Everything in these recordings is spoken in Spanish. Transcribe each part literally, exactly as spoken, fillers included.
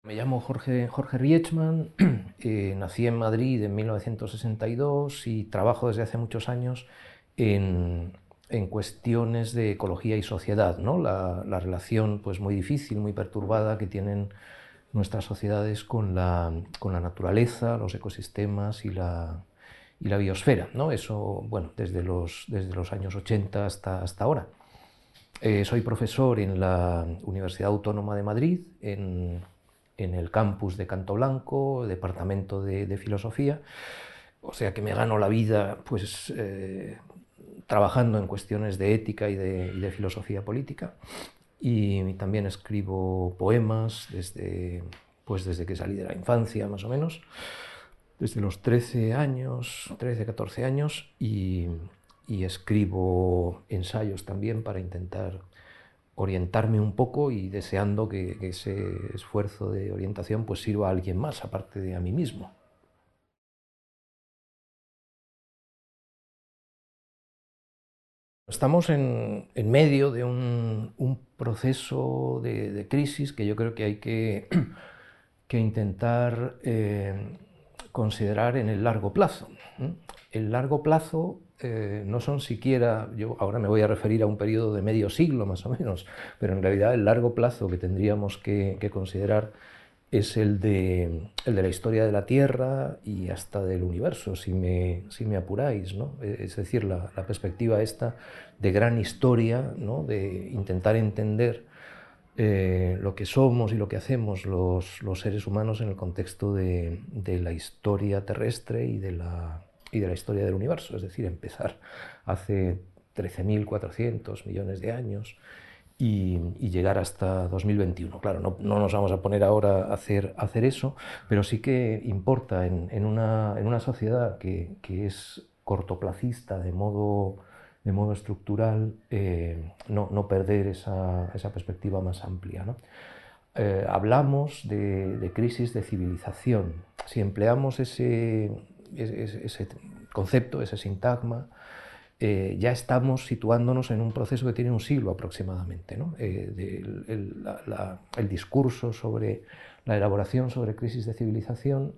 Me llamo Jorge, Jorge Riechman, eh, nací en Madrid en mil novecientos sesenta y dos y trabajo desde hace muchos años en, en cuestiones de ecología y sociedad, ¿no? La, la relación pues, muy difícil, muy perturbada que tienen nuestras sociedades con la, con la naturaleza, los ecosistemas y la, y la biosfera, ¿no? Eso, bueno, desde los, desde los años ochenta hasta, hasta ahora. Eh, soy profesor en la Universidad Autónoma de Madrid, en, en el campus de Canto Blanco, departamento de, de filosofía, o sea que me gano la vida pues eh, trabajando en cuestiones de ética y de, y de filosofía política, y también escribo poemas desde, pues desde que salí de la infancia más o menos, desde los trece años, trece, catorce años, y, y escribo ensayos también para intentar orientarme un poco y deseando que, que ese esfuerzo de orientación pues sirva a alguien más, aparte de a mí mismo. Estamos en, en medio de un, un proceso de, de, crisis que yo creo que hay que, que intentar eh, considerar en el largo plazo. El largo plazo eh, no son siquiera, yo ahora me voy a referir a un periodo de medio siglo más o menos, pero en realidad el largo plazo que tendríamos que, que considerar es el de, el de la historia de la Tierra y hasta del universo, si me, si me apuráis, ¿no? Es decir, la, la perspectiva esta de gran historia, ¿no? De intentar entender eh, lo que somos y lo que hacemos los, los seres humanos en el contexto de, de la historia terrestre y de, la, y de la historia del universo, es decir, empezar hace trece mil cuatrocientos millones de años y, y llegar hasta dos mil veintiuno. Claro, no, no, nos vamos a poner ahora a hacer, a hacer eso, pero sí que importa en, en, una, en una sociedad que, que es cortoplacista de modo, de modo estructural, eh, no, no perder esa, esa perspectiva más amplia, ¿no? Eh, hablamos de, de crisis de civilización. Si empleamos ese, ese, ese concepto, ese sintagma, eh, ya estamos situándonos en un proceso que tiene un siglo aproximadamente, ¿no? Eh, de, el, la, la, el discurso sobre la elaboración sobre crisis de civilización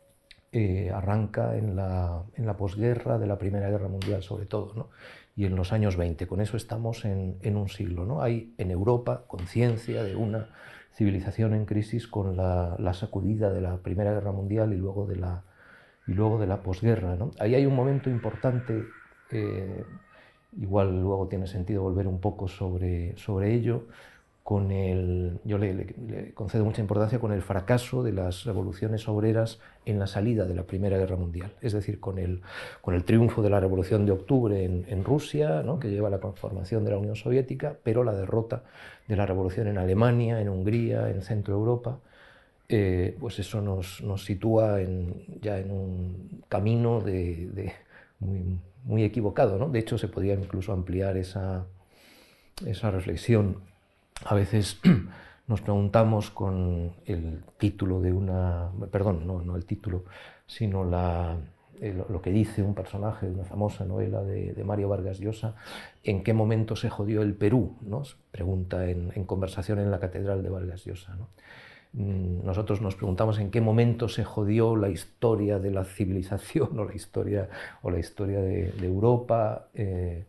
eh, arranca en la, en la posguerra de la Primera Guerra Mundial, sobre todo, ¿no? Y en los años veinte. Con eso estamos en, en un siglo, ¿no? Hay en Europa conciencia de una civilización en crisis con la, la, sacudida de la Primera Guerra Mundial y luego de la, y luego de la posguerra, ¿no? Ahí hay un momento importante, eh, igual luego tiene sentido volver un poco sobre, sobre ello, con el, yo le, le, le, concedo mucha importancia con el fracaso de las revoluciones obreras en la salida de la Primera Guerra Mundial, es decir, con el, con el triunfo de la Revolución de Octubre en, en Rusia, ¿no? Que lleva a la conformación de la Unión Soviética, pero la derrota de la revolución en Alemania, en Hungría, en Centro Europa. Eh, pues eso nos, nos sitúa en, ya en un camino de, de muy, muy, equivocado, ¿no? De hecho, se podría incluso ampliar esa, esa reflexión. A veces nos preguntamos con el título de una, perdón, no, no el título, sino la, eh, lo que dice un personaje de una famosa novela de, de Mario Vargas Llosa, en qué momento se jodió el Perú, ¿no? Se pregunta en, en conversación en la catedral de Vargas Llosa, ¿no? Nosotros nos preguntamos en qué momento se jodió la historia de la civilización o la historia, o la historia de, de Europa, eh,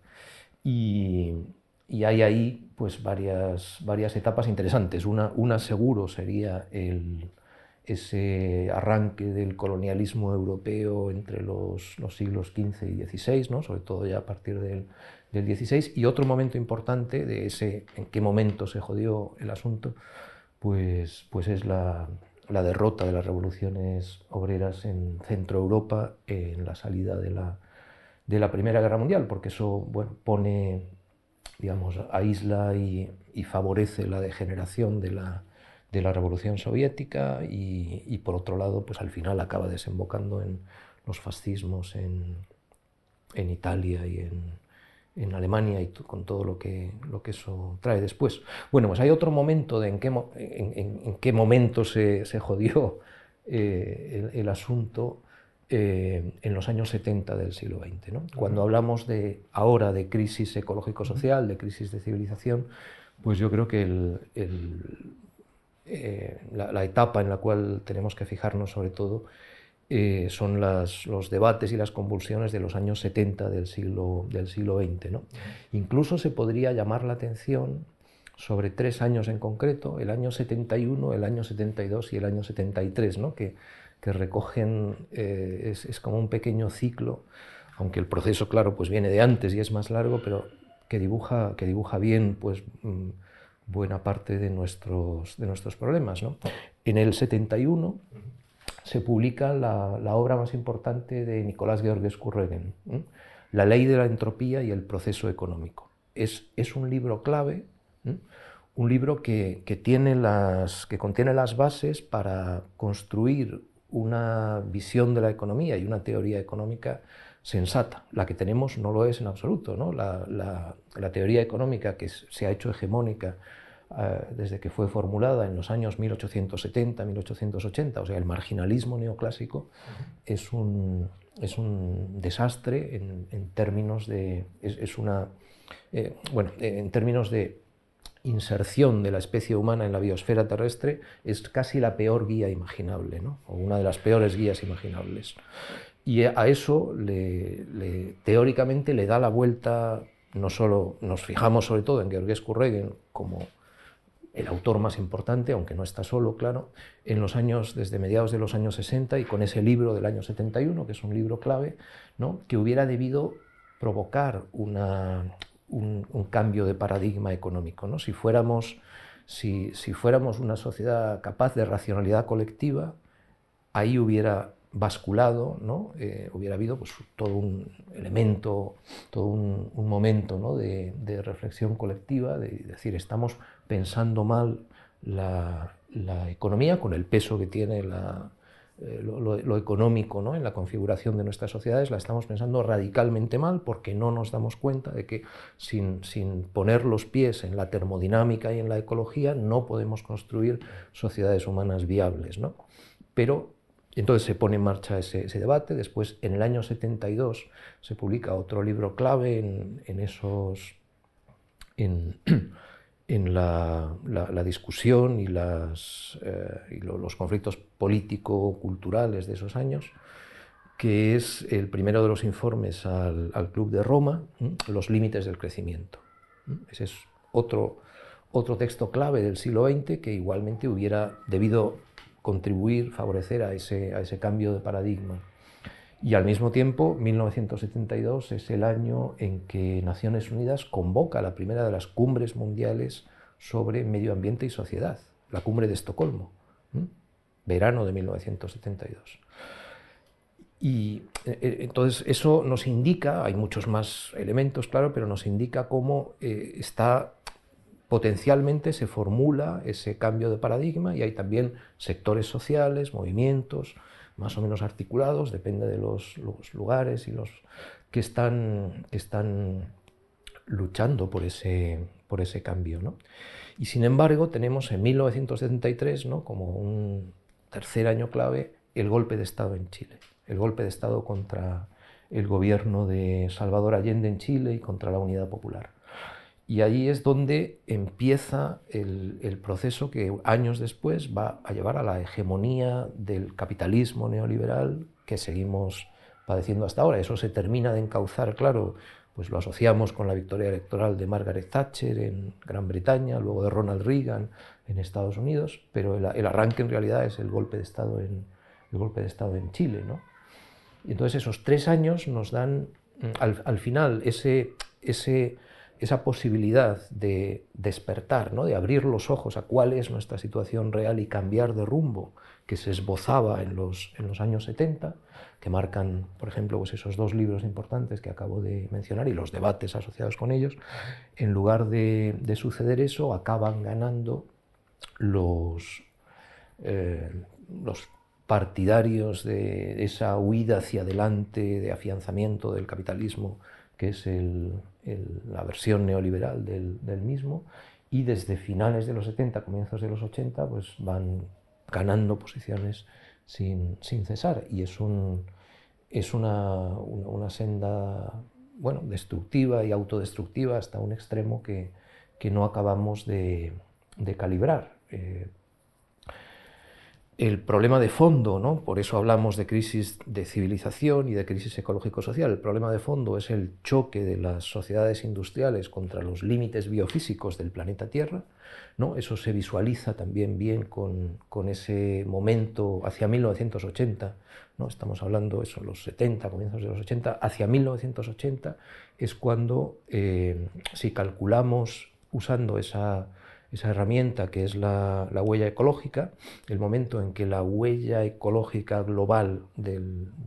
y, y hay ahí pues varias, varias etapas interesantes. Una, una seguro sería el, ese arranque del colonialismo europeo entre los, los siglos quince y dieciséis, ¿no? Sobre todo ya a partir del, del dieciséis, y otro momento importante de ese en qué momento se jodió el asunto, pues, pues es la, la derrota de las revoluciones obreras en Centro Europa en la salida de la, de la Primera Guerra Mundial, porque eso, bueno, pone, digamos, aísla y, y favorece la degeneración de la, de la Revolución Soviética, y, y por otro lado, pues al final acaba desembocando en los fascismos en, en Italia y en, en Alemania, y con todo lo que, lo que eso trae después. Bueno, pues hay otro momento de en qué, en, en, en qué momento se, se jodió eh, el, el, asunto, eh, en los años setenta del siglo veinte, ¿no? Cuando hablamos de ahora de crisis ecológico-social, de crisis de civilización, pues yo creo que el, el, eh, la, la etapa en la cual tenemos que fijarnos sobre todo eh, son las, los debates y las convulsiones de los años setenta del siglo, del siglo veinte, ¿no? Incluso se podría llamar la atención sobre tres años en concreto, el año setenta y uno, el año setenta y dos y el año setenta y tres, ¿no? que, que recogen, eh, es, es como un pequeño ciclo, aunque el proceso, claro, pues viene de antes y es más largo, pero que dibuja, que dibuja bien pues, mmm, buena parte de nuestros, de nuestros problemas, ¿no? En el setenta y uno se publica la, la obra más importante de Nicolás Georgescu Regen, ¿eh? La ley de la entropía y el proceso económico. Es, es un libro clave, ¿eh? Un libro que, que, tiene las, que contiene las bases para construir una visión de la economía y una teoría económica sensata. La que tenemos no lo es en absoluto, ¿no? La, la, la teoría económica que se ha hecho hegemónica desde que fue formulada en los años mil ochocientos setenta, mil ochocientos ochenta, o sea, el marginalismo neoclásico es un, es un desastre en, en términos de, es, es una, eh, bueno, en términos de inserción de la especie humana en la biosfera terrestre, es casi la peor guía imaginable, ¿no? O una de las peores guías imaginables. Y a eso, le, le, teóricamente, le da la vuelta, no solo nos fijamos sobre todo en Georgescu Regen como el autor más importante, aunque no está solo, claro, en los años, desde mediados de los años sesenta, y con ese libro del año setenta y uno, que es un libro clave, ¿no? Que hubiera debido provocar una, un, un cambio de paradigma económico, ¿no? Si fuéramos, si, si fuéramos una sociedad capaz de racionalidad colectiva, ahí hubiera basculado, ¿no? Eh, hubiera habido pues, todo un elemento, todo un, un momento, ¿no? de, de reflexión colectiva, de decir, estamos pensando mal la, la economía con el peso que tiene la, eh, lo, lo, lo económico, ¿no? En la configuración de nuestras sociedades, la estamos pensando radicalmente mal porque no nos damos cuenta de que sin, sin poner los pies en la termodinámica y en la ecología no podemos construir sociedades humanas viables, ¿no? Pero entonces se pone en marcha ese, ese debate. Después, en el año setenta y dos, se publica otro libro clave en, en esos... En, en la, la, la discusión y, las, eh, y lo, los conflictos político-culturales de esos años, que es el primero de los informes al, al Club de Roma, ¿eh? Los límites del crecimiento. ¿eh? Ese es otro, otro texto clave del siglo veinte que igualmente hubiera debido contribuir, favorecer a ese, a ese cambio de paradigma. Y al mismo tiempo, mil novecientos setenta y dos es el año en que Naciones Unidas convoca la primera de las cumbres mundiales sobre medio ambiente y sociedad, la cumbre de Estocolmo, ¿eh? Verano de mil novecientos setenta y dos. Y eh, entonces eso nos indica, hay muchos más elementos, claro, pero nos indica cómo eh, está potencialmente se formula ese cambio de paradigma y hay también sectores sociales, movimientos más o menos articulados, depende de los, los lugares y los que están, que están luchando por ese, por ese cambio, ¿no? Y sin embargo tenemos en mil novecientos setenta y tres, ¿no? Como un tercer año clave, el golpe de Estado en Chile, el golpe de Estado contra el gobierno de Salvador Allende en Chile y contra la Unidad Popular. Y ahí es donde empieza el, el proceso que años después va a llevar a la hegemonía del capitalismo neoliberal que seguimos padeciendo hasta ahora. Eso se termina de encauzar, claro, pues lo asociamos con la victoria electoral de Margaret Thatcher en Gran Bretaña, luego de Ronald Reagan en Estados Unidos, pero el, el arranque en realidad es el golpe de Estado en, el golpe de Estado en Chile, ¿no? Y entonces esos tres años nos dan, al, al final, ese... ese esa posibilidad de despertar, ¿no? De abrir los ojos a cuál es nuestra situación real y cambiar de rumbo que se esbozaba en los, en los años setenta, que marcan, por ejemplo, pues esos dos libros importantes que acabo de mencionar y los debates asociados con ellos. En lugar de, de suceder eso, acaban ganando los, eh, los partidarios de esa huida hacia adelante, de afianzamiento del capitalismo, que es el, el, la versión neoliberal del, del mismo, y desde finales de los setenta, comienzos de los ochenta, pues van ganando posiciones sin, sin cesar, y es, un, es una, una, una senda, bueno, destructiva y autodestructiva hasta un extremo que, que no acabamos de, de calibrar. Eh, el problema de fondo, ¿no? Por eso hablamos de crisis de civilización y de crisis ecológico-social. El problema de fondo es el choque de las sociedades industriales contra los límites biofísicos del planeta Tierra, ¿no? Eso se visualiza también bien con, con ese momento hacia mil novecientos ochenta, ¿no? Estamos hablando de eso, los setenta, comienzos de los ochenta, hacia mil novecientos ochenta es cuando, eh, si calculamos usando esa esa herramienta que es la, la huella ecológica, el momento en que la huella ecológica global de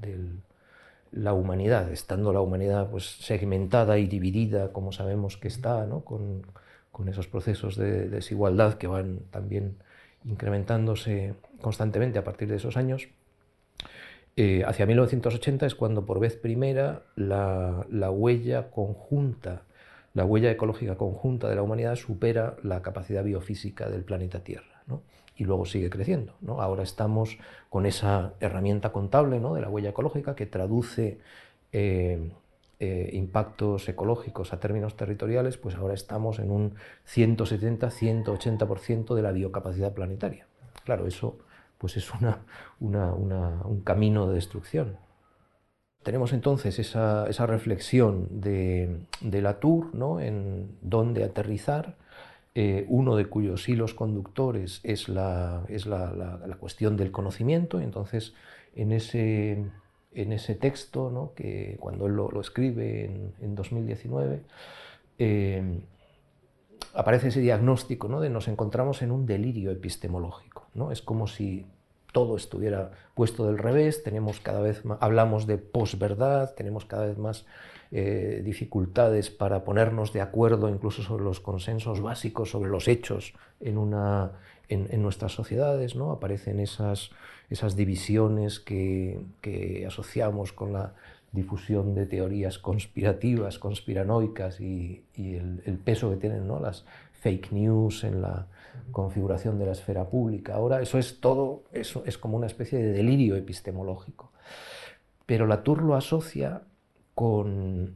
la humanidad, estando la humanidad pues, segmentada y dividida, como sabemos que está, ¿no? con, con esos procesos de desigualdad que van también incrementándose constantemente a partir de esos años, eh, hacia mil novecientos ochenta es cuando por vez primera la, la huella conjunta la huella ecológica conjunta de la humanidad supera la capacidad biofísica del planeta Tierra, ¿no? Y luego sigue creciendo, ¿no? Ahora estamos con esa herramienta contable, ¿no? De la huella ecológica que traduce eh, eh, impactos ecológicos a términos territoriales, pues ahora estamos en un ciento setenta a ciento ochenta por ciento de la biocapacidad planetaria. Claro, eso pues es una, una, una, un camino de destrucción. Tenemos entonces esa, esa reflexión de, de Latour, ¿no? En dónde aterrizar, eh, uno de cuyos hilos conductores es la, es la, la, la cuestión del conocimiento. Entonces, en ese, en ese texto, ¿no? Que cuando él lo, lo escribe en, en dos mil diecinueve, eh, aparece ese diagnóstico, ¿no? De nos encontramos en un delirio epistemológico, ¿no? Es como si todo estuviera puesto del revés, tenemos cada vez más, hablamos de posverdad, tenemos cada vez más eh, dificultades para ponernos de acuerdo incluso sobre los consensos básicos, sobre los hechos en, una, en, en nuestras sociedades, ¿no? Aparecen esas, esas divisiones que, que asociamos con la difusión de teorías conspirativas, conspiranoicas y, y el, el peso que tienen, ¿no? Las fake news en la configuración de la esfera pública. Ahora eso es todo, eso es como una especie de delirio epistemológico. Pero Latour lo asocia con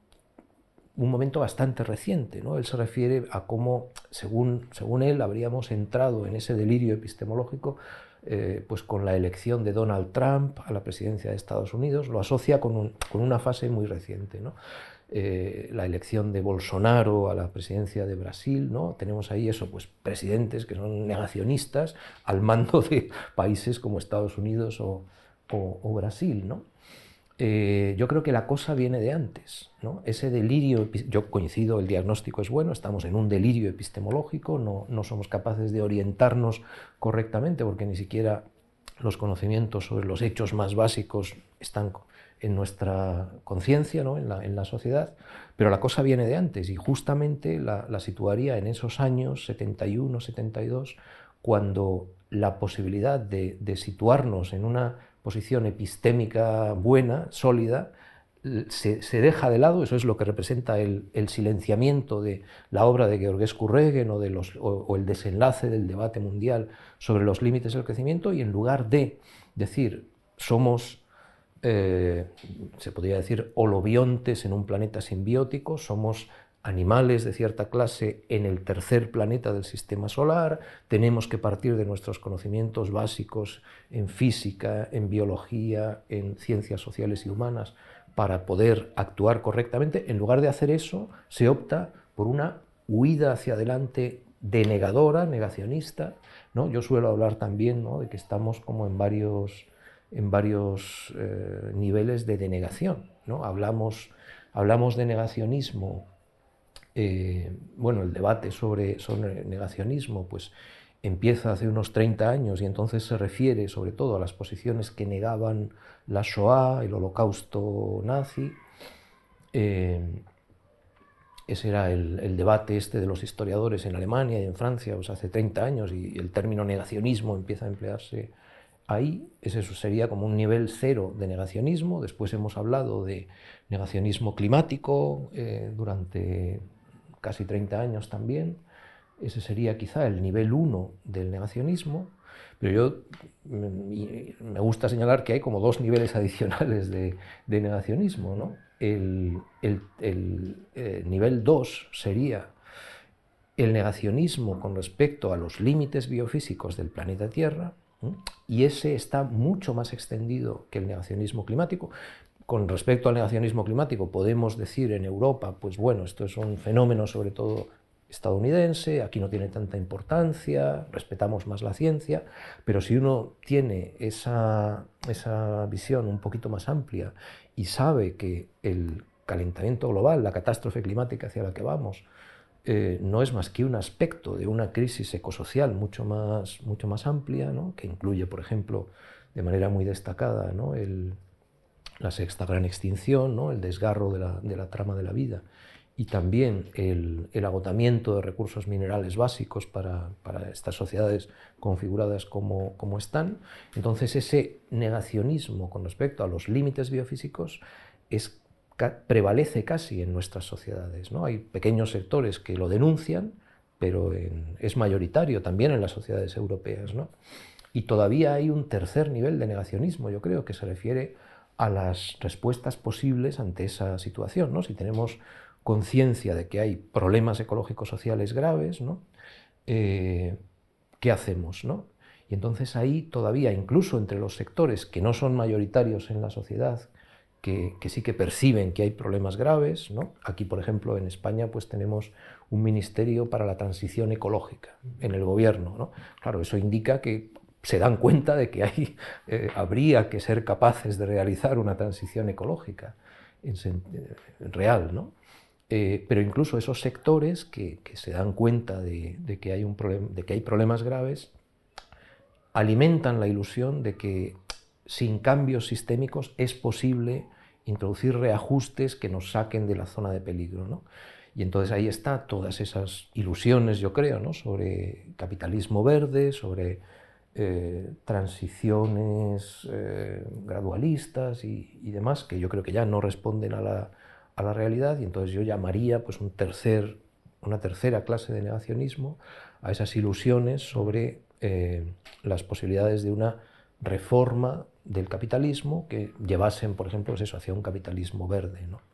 un momento bastante reciente, ¿no? Él se refiere a cómo, según, según él, habríamos entrado en ese delirio epistemológico eh, pues con la elección de Donald Trump a la presidencia de Estados Unidos, lo asocia con, un, con una fase muy reciente, ¿no? Eh, la elección de Bolsonaro a la presidencia de Brasil, ¿no? Tenemos ahí eso, pues presidentes que son negacionistas al mando de países como Estados Unidos o, o, o Brasil, ¿no? Eh, yo creo que la cosa viene de antes, ¿no? Ese delirio, yo coincido, el diagnóstico es bueno, estamos en un delirio epistemológico, no, no somos capaces de orientarnos correctamente porque ni siquiera los conocimientos sobre los hechos más básicos están en nuestra conciencia, ¿no? en, la, en la sociedad, pero la cosa viene de antes y justamente la, la situaría en esos años setenta y uno, setenta y dos, cuando la posibilidad de, de situarnos en una posición epistémica buena, sólida, se, se, deja de lado. Eso es lo que representa el, el silenciamiento de la obra de Georgescu Regen o, de los, o, o el desenlace del debate mundial sobre los límites del crecimiento, y en lugar de decir somos, eh, se podría decir, holobiontes en un planeta simbiótico, somos animales de cierta clase en el tercer planeta del sistema solar, tenemos que partir de nuestros conocimientos básicos en física, en biología, en ciencias sociales y humanas para poder actuar correctamente. En lugar de hacer eso, se opta por una huida hacia adelante denegadora, negacionista, ¿no? Yo suelo hablar también, ¿no? de que estamos como en varios, en varios eh, niveles de denegación, ¿no? Hablamos, hablamos de negacionismo. Eh, bueno, el debate sobre, sobre negacionismo pues, empieza hace unos treinta años y entonces se refiere sobre todo a las posiciones que negaban la Shoah, el holocausto nazi. Eh, ese era el, el debate este de los historiadores en Alemania y en Francia pues, hace treinta años, y el término negacionismo empieza a emplearse ahí. Ese sería como un nivel cero de negacionismo. Después hemos hablado de negacionismo climático eh, durante casi treinta años también. Ese sería quizá el nivel uno del negacionismo, pero yo me gusta señalar que hay como dos niveles adicionales de, de negacionismo, ¿no? El, el, el eh, nivel dos sería el negacionismo con respecto a los límites biofísicos del planeta Tierra, Y ese está mucho más extendido que el negacionismo climático. Con respecto al negacionismo climático, podemos decir en Europa, pues bueno, esto es un fenómeno sobre todo estadounidense, aquí no tiene tanta importancia, respetamos más la ciencia, pero si uno tiene esa, esa visión un poquito más amplia y sabe que el calentamiento global, la catástrofe climática hacia la que vamos, eh, no es más que un aspecto de una crisis ecosocial mucho más, mucho más amplia, ¿no? Que incluye, por ejemplo, de manera muy destacada, ¿no? el, la sexta gran extinción, ¿no? El desgarro de la, de la trama de la vida, y también el, el agotamiento de recursos minerales básicos para, para estas sociedades configuradas como, como están. Entonces ese negacionismo con respecto a los límites biofísicos es, prevalece casi en nuestras sociedades, ¿no? Hay pequeños sectores que lo denuncian, pero en, es mayoritario también en las sociedades europeas, ¿no? Y todavía hay un tercer nivel de negacionismo, yo creo, que se refiere a las respuestas posibles ante esa situación, ¿no? Si tenemos conciencia de que hay problemas ecológicos sociales graves, ¿no? Eh, ¿qué hacemos, ¿no? Y entonces ahí todavía, incluso entre los sectores que no son mayoritarios en la sociedad, que, que sí que perciben que hay problemas graves, ¿no? Aquí, por ejemplo, en España, pues tenemos un ministerio para la transición ecológica en el gobierno, ¿no? Claro, eso indica que se dan cuenta de que hay, eh, habría que ser capaces de realizar una transición ecológica en, en real, ¿no? Eh, pero incluso esos sectores que, que se dan cuenta de, de, que hay un problem, de que hay problemas graves alimentan la ilusión de que sin cambios sistémicos es posible introducir reajustes que nos saquen de la zona de peligro, ¿no? Y entonces ahí está todas esas ilusiones, yo creo, ¿no? Sobre capitalismo verde, sobre eh, transiciones eh, gradualistas y, y demás, que yo creo que ya no responden a la, a la realidad, y entonces yo llamaría pues, un tercer, una tercera clase de negacionismo a esas ilusiones sobre eh, las posibilidades de una reforma del capitalismo que llevasen, por ejemplo, pues eso, hacia un capitalismo verde, ¿no?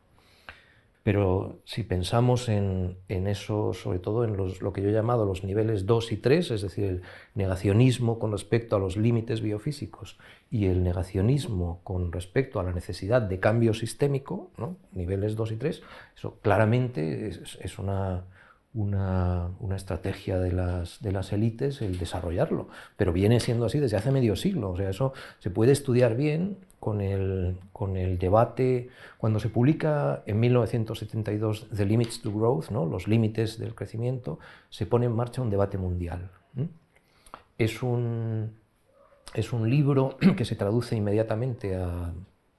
Pero si pensamos en, en eso, sobre todo en los, lo que yo he llamado los niveles dos y tres, es decir, el negacionismo con respecto a los límites biofísicos y el negacionismo con respecto a la necesidad de cambio sistémico, ¿no? Niveles dos y tres, eso claramente es, es una, una, una estrategia de las, de las élites el desarrollarlo, pero viene siendo así desde hace medio siglo. O sea, eso se puede estudiar bien con el, con el debate. Cuando se publica en mil novecientos setenta y dos The Limits to Growth, ¿no? Los límites del crecimiento, se pone en marcha un debate mundial. Es un, es un libro que se traduce inmediatamente a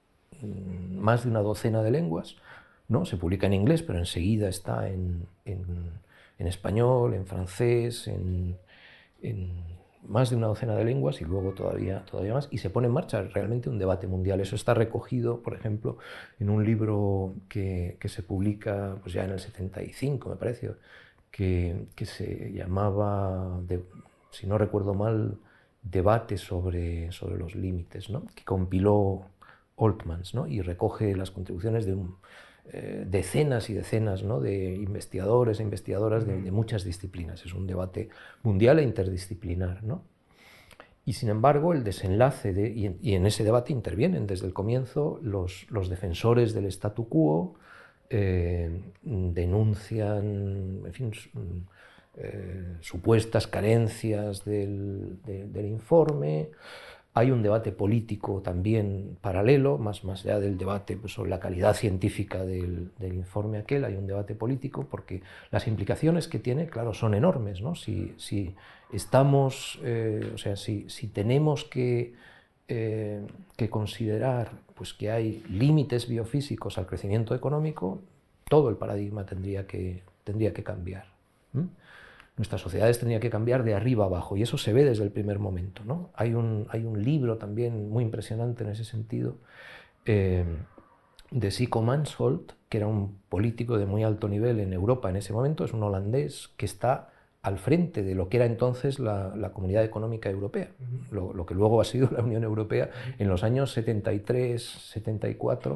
más de una docena de lenguas, ¿no? Se publica en inglés, pero enseguida está en, en, en español, en francés, en, en más de una docena de lenguas y luego todavía, todavía más, y se pone en marcha realmente un debate mundial. Eso está recogido, por ejemplo, en un libro que, que se publica pues ya en el setenta y cinco, me parece, que, que se llamaba, de, si no recuerdo mal, Debate sobre, sobre los límites, ¿no? Que compiló Oltmans, ¿no? Y recoge las contribuciones de un, eh, decenas y decenas, ¿no? De investigadores e investigadoras de, de muchas disciplinas. Es un debate mundial e interdisciplinar, ¿no? Y sin embargo, el desenlace, de, y, en, y en ese debate intervienen desde el comienzo los, los defensores del statu quo, eh, denuncian, en fin, eh, supuestas carencias del, de, del informe. Hay un debate político también paralelo, más, más allá del debate pues, sobre la calidad científica del, del informe aquel, hay un debate político porque las implicaciones que tiene, claro, son enormes, ¿no? Si, si estamos, eh, o sea, si, si tenemos que, eh, que considerar pues, que hay límites biofísicos al crecimiento económico, todo el paradigma tendría que, tendría que cambiar. ¿Mm? Nuestras sociedades tendrían que cambiar de arriba abajo, y eso se ve desde el primer momento, ¿no? Hay un, hay un libro también muy impresionante en ese sentido, eh, de Sico Mansholt, que era un político de muy alto nivel en Europa en ese momento, es un holandés que está al frente de lo que era entonces la, la Comunidad Económica Europea, lo, lo que luego ha sido la Unión Europea en los años setenta y tres, setenta y cuatro,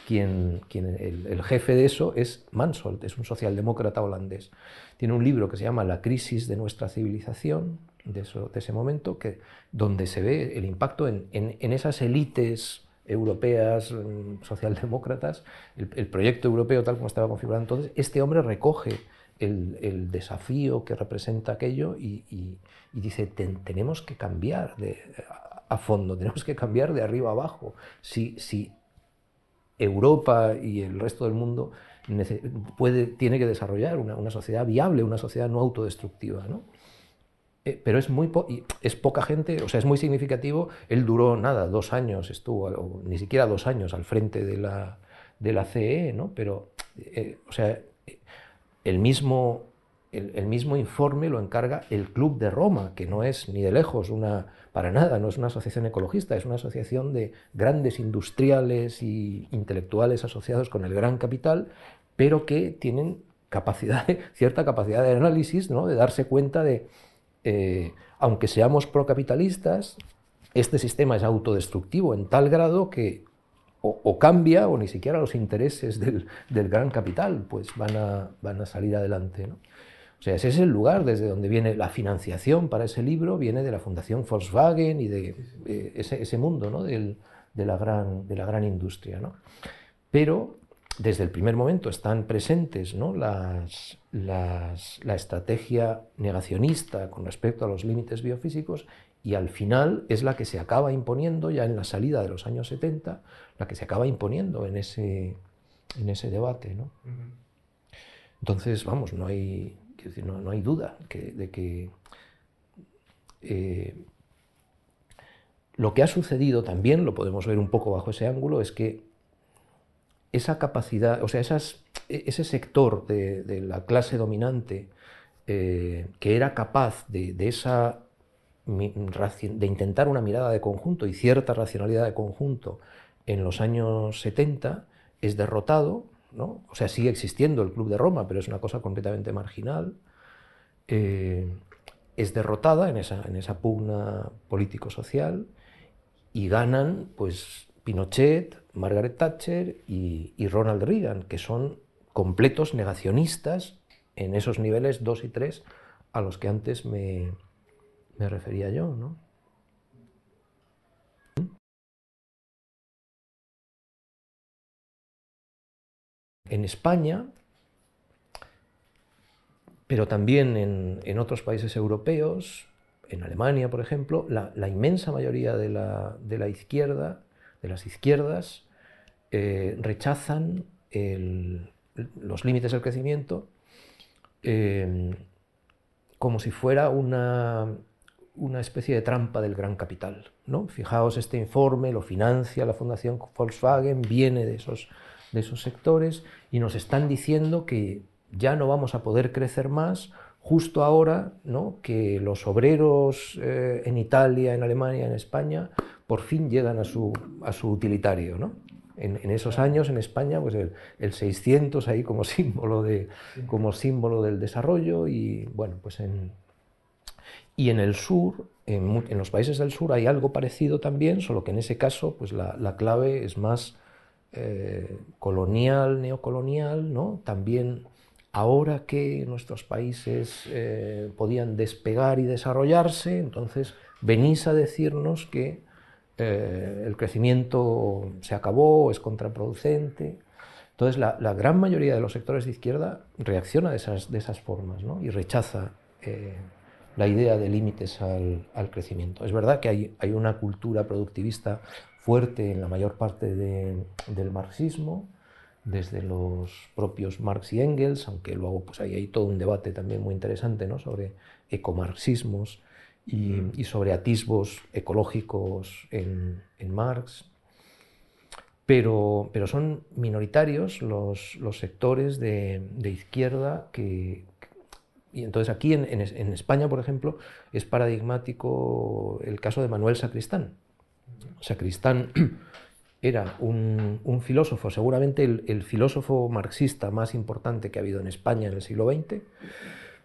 quien, quien el, el jefe de eso es Mansholt, es un socialdemócrata holandés. Tiene un libro que se llama La crisis de nuestra civilización, de, eso, de ese momento, que, donde se ve el impacto en, en, en esas élites europeas socialdemócratas, el, el proyecto europeo tal como estaba configurado entonces. Este hombre recoge el, el desafío que representa aquello y, y, y dice, ten, tenemos que cambiar de, a, a fondo, tenemos que cambiar de arriba abajo. Si, si Europa y el resto del mundo puede, tiene que desarrollar una, una sociedad viable, una sociedad no autodestructiva, ¿no? Eh, pero es muy po es poca gente, o sea, es muy significativo. Él duró nada, dos años estuvo, o ni siquiera dos años al frente de la, de la C E, ¿no? Pero, eh, o sea, el mismo, el, el mismo informe lo encarga el Club de Roma, que no es ni de lejos una, para nada, no es una asociación ecologista, es una asociación de grandes industriales y intelectuales asociados con el gran capital, pero que tienen capacidad, cierta capacidad de análisis, ¿no? De darse cuenta de, eh, aunque seamos procapitalistas, este sistema es autodestructivo en tal grado que o, o cambia o ni siquiera los intereses del, del gran capital pues van a, van a salir adelante, ¿no? O sea, ese es el lugar desde donde viene la financiación para ese libro, viene de la Fundación Volkswagen y de eh, ese, ese mundo, ¿no? Del, de, la gran, de la gran industria, ¿no? Pero desde el primer momento están presentes, ¿no? las, las, la estrategia negacionista con respecto a los límites biofísicos, y al final es la que se acaba imponiendo ya en la salida de los años setenta, la que se acaba imponiendo en ese, en ese debate, ¿no? Entonces, vamos, no hay, quiero decir, no, no hay duda que, de que eh, lo que ha sucedido también, lo podemos ver un poco bajo ese ángulo, es que esa capacidad, o sea, esas, ese sector de, de la clase dominante eh, que era capaz de, de, esa, de intentar una mirada de conjunto y cierta racionalidad de conjunto en los años setenta, es derrotado, ¿no? O sea, sigue existiendo el Club de Roma, pero es una cosa completamente marginal. Eh, es derrotada en esa, en esa pugna político-social y ganan, pues, Pinochet, Margaret Thatcher y, y Ronald Reagan, que son completos negacionistas en esos niveles dos y tres a los que antes me, me refería yo, ¿no? En España, pero también en, en otros países europeos, en Alemania, por ejemplo, la, la inmensa mayoría de la, de la izquierda, de las izquierdas, eh, rechazan el, los límites del crecimiento eh, como si fuera una, una especie de trampa del gran capital, ¿no? Fijaos, este informe lo financia la Fundación Volkswagen, viene de esos, de esos sectores y nos están diciendo que ya no vamos a poder crecer más justo ahora, ¿no? Que los obreros eh, en Italia, en Alemania, en España, por fin llegan a su, a su utilitario, ¿no? En, en esos años en España, pues el, el seiscientos ahí como símbolo, de, como símbolo del desarrollo, y bueno, pues en, y en el sur, en, en los países del sur hay algo parecido también, solo que en ese caso pues la, la clave es más eh, colonial, neocolonial, ¿no? También ahora que nuestros países eh, podían despegar y desarrollarse, entonces venís a decirnos que eh, el crecimiento se acabó, es contraproducente. Entonces la, la gran mayoría de los sectores de izquierda reacciona de esas, de esas formas, ¿no? Y rechaza eh, la idea de límites al, al crecimiento. Es verdad que hay, hay una cultura productivista fuerte en la mayor parte de, del marxismo, desde los propios Marx y Engels, aunque luego pues hay, hay todo un debate también muy interesante, ¿no? Sobre ecomarxismos y, y sobre atisbos ecológicos en, en Marx. Pero, pero son minoritarios los, los sectores de, de izquierda que, y entonces aquí en, en, en España, por ejemplo, es paradigmático el caso de Manuel Sacristán. Sacristán era un, un filósofo, seguramente el, el filósofo marxista más importante que ha habido en España en el siglo veinte,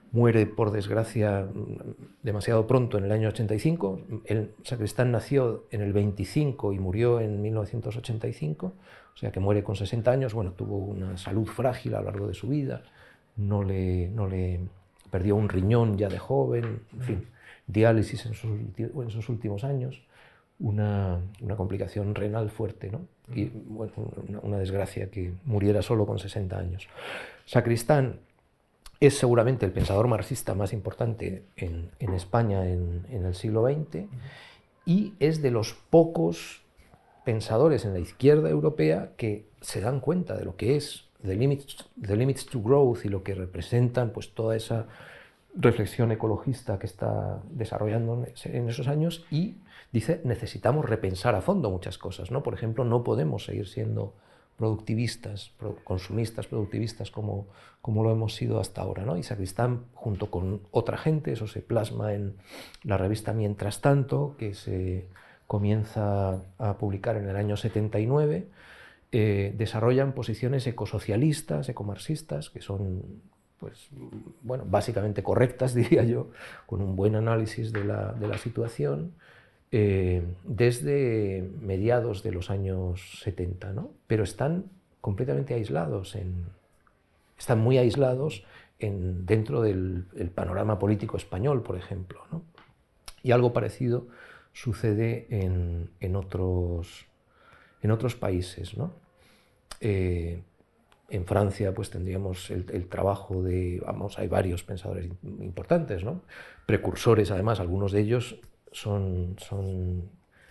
muere, por desgracia, demasiado pronto, en el año ochenta y cinco. El Sacristán nació en el veinticinco y murió en mil novecientos ochenta y cinco, o sea que muere con sesenta años. Bueno, tuvo una salud frágil a lo largo de su vida, no le, no le perdió un riñón ya de joven, en fin, diálisis en sus, en sus últimos años, una, una complicación renal fuerte, ¿no? Y bueno, una, una desgracia que muriera solo con sesenta años. Sacristán es seguramente el pensador marxista más importante en, en España en, en el siglo veinte, y es de los pocos pensadores en la izquierda europea que se dan cuenta de lo que es The Limits, The Limits to Growth y lo que representan, pues, toda esa reflexión ecologista que está desarrollando en esos años, y dice, necesitamos repensar a fondo muchas cosas, ¿no? Por ejemplo, no podemos seguir siendo productivistas, consumistas, productivistas como, como lo hemos sido hasta ahora, ¿no? Y Sacristán, junto con otra gente, eso se plasma en la revista Mientras Tanto, que se comienza a publicar en el año setenta y nueve, eh, desarrollan posiciones ecosocialistas, ecomarxistas, que son, pues, bueno, básicamente correctas, diría yo, con un buen análisis de la, de la situación, eh, desde mediados de los años setenta, ¿no? Pero están completamente aislados, en, están muy aislados en, dentro del el panorama político español, por ejemplo, ¿no? Y algo parecido sucede en, en, otros, en otros países, ¿no? Eh, en Francia, pues tendríamos el, el trabajo de, vamos, hay varios pensadores importantes, ¿no? Precursores, además, algunos de ellos son, son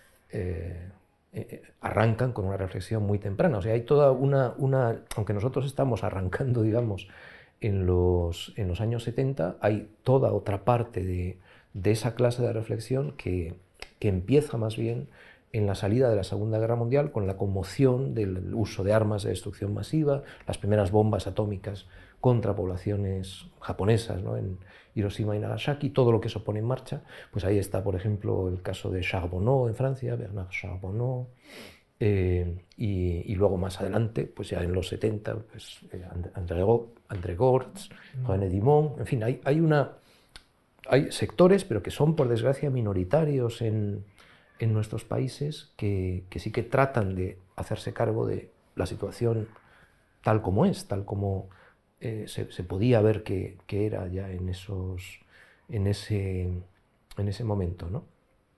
eh, eh, arrancan con una reflexión muy temprana. O sea, hay toda una, una aunque nosotros estamos arrancando, digamos, en los, en los años setenta, hay toda otra parte de, de esa clase de reflexión que, que empieza más bien en la salida de la Segunda Guerra Mundial, con la conmoción del uso de armas de destrucción masiva, las primeras bombas atómicas contra poblaciones japonesas, ¿no? En Hiroshima y Nagasaki, todo lo que eso pone en marcha. Pues ahí está, por ejemplo, el caso de Charbonneau en Francia, Bernard Charbonneau, eh, y, y luego más adelante, pues ya en los setenta, pues, eh, André, André Gortz, René Dimon, en fin, hay, hay, una, hay sectores, pero que son, por desgracia, minoritarios en, en nuestros países, que, que sí que tratan de hacerse cargo de la situación tal como es, tal como eh, se, se podía ver que, que era ya en, esos, en, ese, en ese momento, ¿no?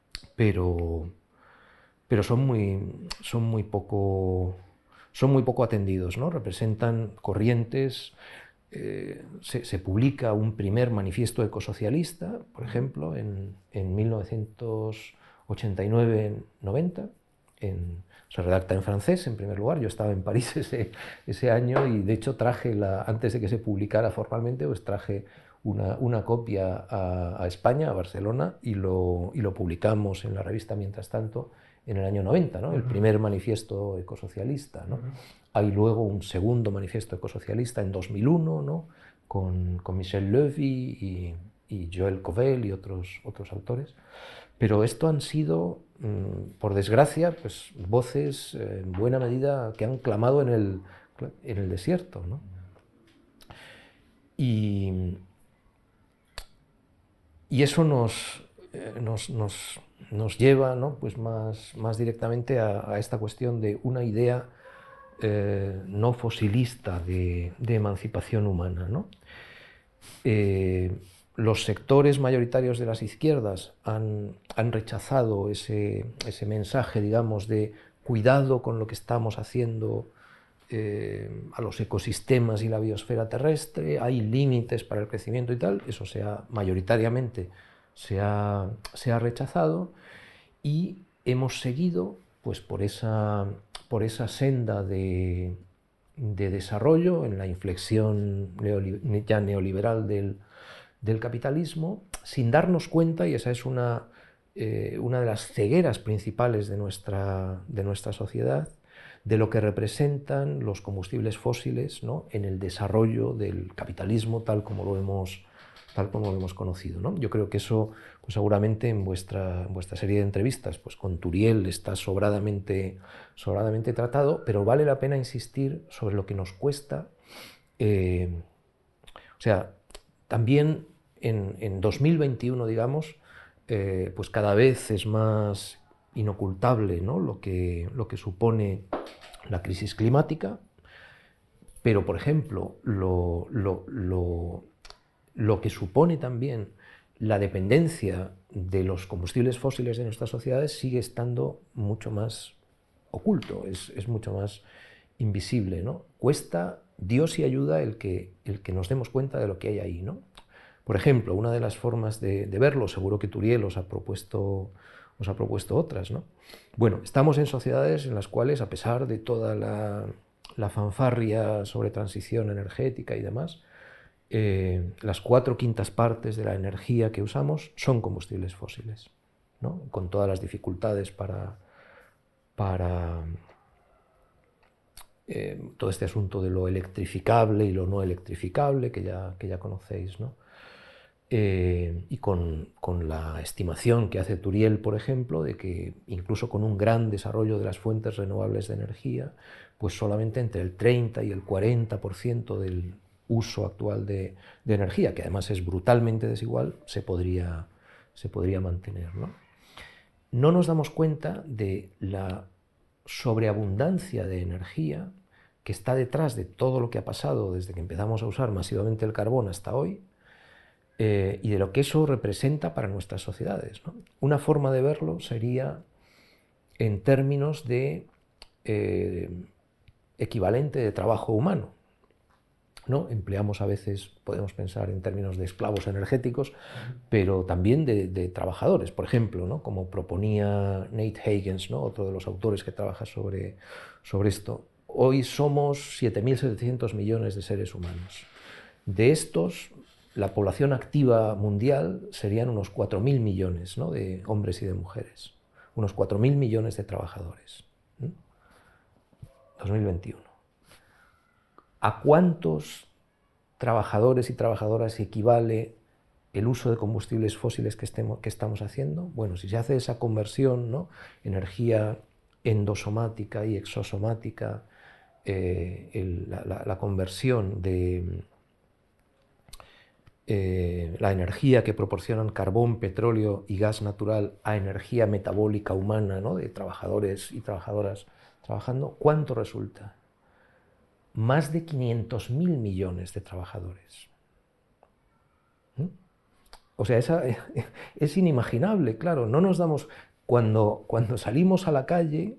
Pero, pero son, muy, son, muy poco, son muy poco atendidos, ¿no? Representan corrientes. Eh, se, se publica un primer manifiesto ecosocialista, por ejemplo, en, en mil novecientos ochenta y nueve noventa, en, se redacta en francés, en primer lugar. Yo estaba en París ese, ese año, y de hecho traje, la, antes de que se publicara formalmente, pues traje una, una copia a, a España, a Barcelona, y lo, y lo publicamos en la revista Mientras Tanto en el año noventa, ¿no? El primer manifiesto ecosocialista, ¿no? Hay luego un segundo manifiesto ecosocialista en dos mil uno, ¿no? con, con Michel Levy y, y Joel Covell y otros, otros autores. Pero esto han sido, por desgracia, pues, voces eh, en buena medida que han clamado en el, en el desierto, ¿no? Y, y eso nos, eh, nos, nos, nos lleva, ¿no? Pues más, más directamente a, a esta cuestión de una idea eh, no fosilista de, de emancipación humana, ¿no? Eh, los sectores mayoritarios de las izquierdas han, han rechazado ese, ese mensaje, digamos, de cuidado con lo que estamos haciendo eh, a los ecosistemas y la biosfera terrestre, hay límites para el crecimiento y tal. Eso se ha, mayoritariamente se ha, se ha rechazado, y hemos seguido, pues, por esa, por esa senda de, de desarrollo en la inflexión ya neoliberal del, del capitalismo, sin darnos cuenta, y esa es una, eh, una de las cegueras principales de nuestra, de nuestra sociedad, de lo que representan los combustibles fósiles, ¿no? En el desarrollo del capitalismo tal como lo hemos, tal como lo hemos conocido, ¿no? Yo creo que eso, pues, seguramente en vuestra, en vuestra serie de entrevistas, pues, con Turiel está sobradamente, sobradamente tratado, pero vale la pena insistir sobre lo que nos cuesta. Eh, o sea, también en, en dos mil veintiuno, digamos, eh, pues cada vez es más inocultable, ¿no?, lo que, lo que supone la crisis climática, pero, por ejemplo, lo, lo, lo, lo que supone también la dependencia de los combustibles fósiles de nuestras sociedades sigue estando mucho más oculto, es, es mucho más invisible, ¿no? Cuesta Dios y ayuda el que, el que nos demos cuenta de lo que hay ahí, ¿no? Por ejemplo, una de las formas de, de verlo, seguro que Turiel os ha propuesto, os ha propuesto otras, ¿no? Bueno, estamos en sociedades en las cuales, a pesar de toda la, la fanfarria sobre transición energética y demás, eh, las cuatro quintas partes de la energía que usamos son combustibles fósiles, ¿no?, con todas las dificultades para, para eh, todo este asunto de lo electrificable y lo no electrificable que ya, que ya conocéis, ¿no? Eh, y con, con la estimación que hace Turiel, por ejemplo, de que incluso con un gran desarrollo de las fuentes renovables de energía, pues solamente entre el treinta y el cuarenta por ciento del uso actual de, de energía, que además es brutalmente desigual, se podría, se podría mantener, ¿no? No nos damos cuenta de la sobreabundancia de energía que está detrás de todo lo que ha pasado desde que empezamos a usar masivamente el carbón hasta hoy, eh, y de lo que eso representa para nuestras sociedades, ¿no? Una forma de verlo sería en términos de eh, equivalente de trabajo humano, ¿no? Empleamos a veces, podemos pensar en términos de esclavos energéticos, pero también de, de trabajadores, por ejemplo, ¿no?, como proponía Nate Hagens, ¿no?, otro de los autores que trabaja sobre, sobre esto. Hoy somos siete mil setecientos millones de seres humanos. De estos, la población activa mundial serían unos cuatro mil millones, ¿no?, de hombres y de mujeres, unos cuatro mil millones de trabajadores. ¿Mm? dos mil veintiuno. ¿A cuántos trabajadores y trabajadoras equivale el uso de combustibles fósiles que, estemos, que estamos haciendo? Bueno, si se hace esa conversión, ¿no?, energía endosomática y exosomática, eh, el, la, la, la conversión de eh, la energía que proporcionan carbón, petróleo y gas natural a energía metabólica humana, ¿no?, de trabajadores y trabajadoras trabajando, ¿cuánto resulta? Más de quinientos mil millones de trabajadores. ¿Mm? O sea, esa, es inimaginable, claro, no nos damos... Cuando, cuando salimos a la calle,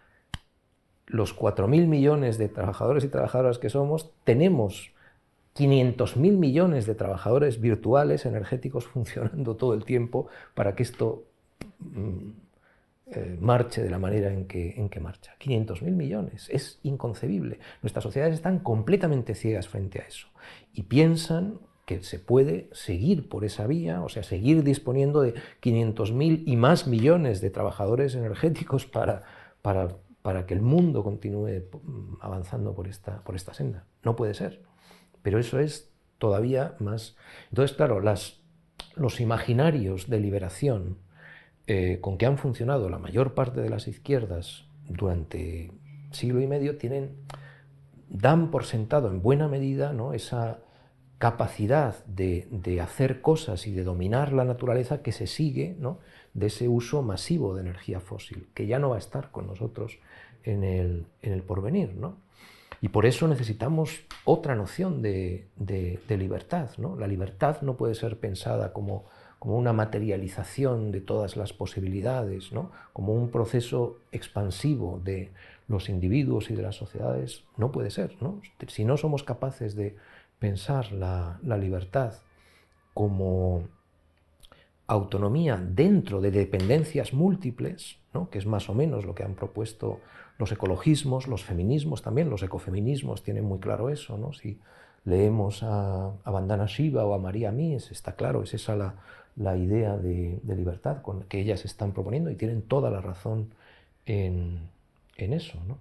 los cuatro mil millones de trabajadores y trabajadoras que somos, tenemos quinientos mil millones de trabajadores virtuales, energéticos, funcionando todo el tiempo para que esto mm, eh, marche de la manera en que, en que marcha. quinientos mil millones, es inconcebible. Nuestras sociedades están completamente ciegas frente a eso y piensan que se puede seguir por esa vía, o sea, seguir disponiendo de quinientos mil y más millones de trabajadores energéticos para, para, para que el mundo continúe avanzando por esta, por esta senda. No puede ser. Pero eso es todavía más... Entonces, claro, las, los imaginarios de liberación eh, con que han funcionado la mayor parte de las izquierdas durante siglo y medio tienen, dan por sentado en buena medida, ¿no?, esa capacidad de, de hacer cosas y de dominar la naturaleza que se sigue, ¿no?, de ese uso masivo de energía fósil, que ya no va a estar con nosotros en el, en el porvenir, ¿no? Y por eso necesitamos otra noción de, de, de libertad, ¿no? La libertad no puede ser pensada como, como una materialización de todas las posibilidades, ¿no?, como un proceso expansivo de los individuos y de las sociedades. No puede ser, ¿no? Si no somos capaces de pensar la, la libertad como autonomía dentro de dependencias múltiples, ¿no?, que es más o menos lo que han propuesto los ecologismos, los feminismos también, los ecofeminismos tienen muy claro eso, ¿no? Si leemos a, a Vandana Shiva o a María Mies, está claro, es esa la, la idea de, de libertad con que ellas están proponiendo y tienen toda la razón en, en eso, ¿no?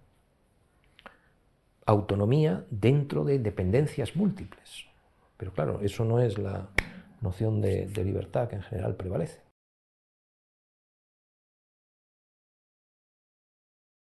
Autonomía dentro de dependencias múltiples. Pero claro, eso no es la noción de, de libertad que en general prevalece.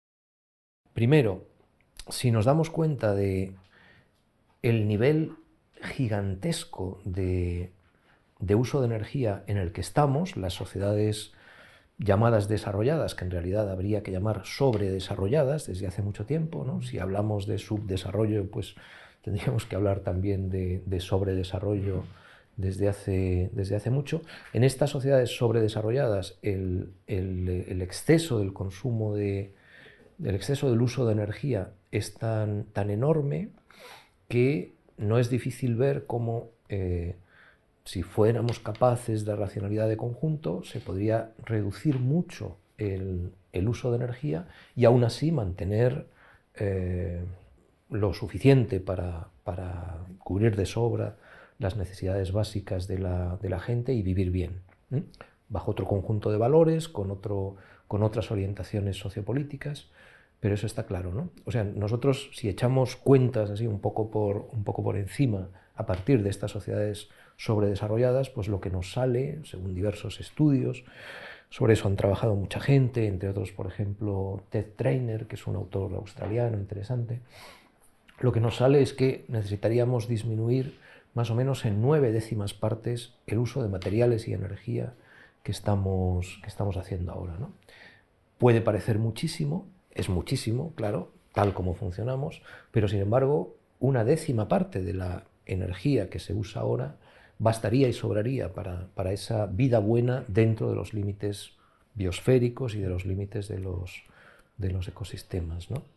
Primero, si nos damos cuenta de el nivel gigantesco de, de uso de energía en el que estamos, las sociedades llamadas desarrolladas, que en realidad habría que llamar sobredesarrolladas desde hace mucho tiempo, ¿no? Si hablamos de subdesarrollo, pues tendríamos que hablar también de, de sobredesarrollo desde hace, desde hace mucho. En estas sociedades sobredesarrolladas, el, el, el exceso del consumo de, el exceso del uso de energía es tan, tan enorme que no es difícil ver cómo eh, si fuéramos capaces de racionalidad de conjunto, se podría reducir mucho el, el uso de energía y aún así mantener eh, lo suficiente para, para cubrir de sobra las necesidades básicas de la, de la gente y vivir bien, ¿eh? Bajo otro conjunto de valores, con, otro, con otras orientaciones sociopolíticas, pero eso está claro, ¿no? O sea, nosotros si echamos cuentas así un poco por, un poco por encima a partir de estas sociedades sobredesarrolladas, pues lo que nos sale, según diversos estudios, sobre eso han trabajado mucha gente, entre otros, por ejemplo, Ted Trainer, que es un autor australiano interesante, lo que nos sale es que necesitaríamos disminuir más o menos en nueve décimas partes el uso de materiales y energía que estamos, que estamos haciendo ahora, ¿no? Puede parecer muchísimo, es muchísimo, claro, tal como funcionamos, pero sin embargo, una décima parte de la energía que se usa ahora bastaría y sobraría para, para esa vida buena dentro de los límites biosféricos y de los límites de los, de los ecosistemas, ¿no?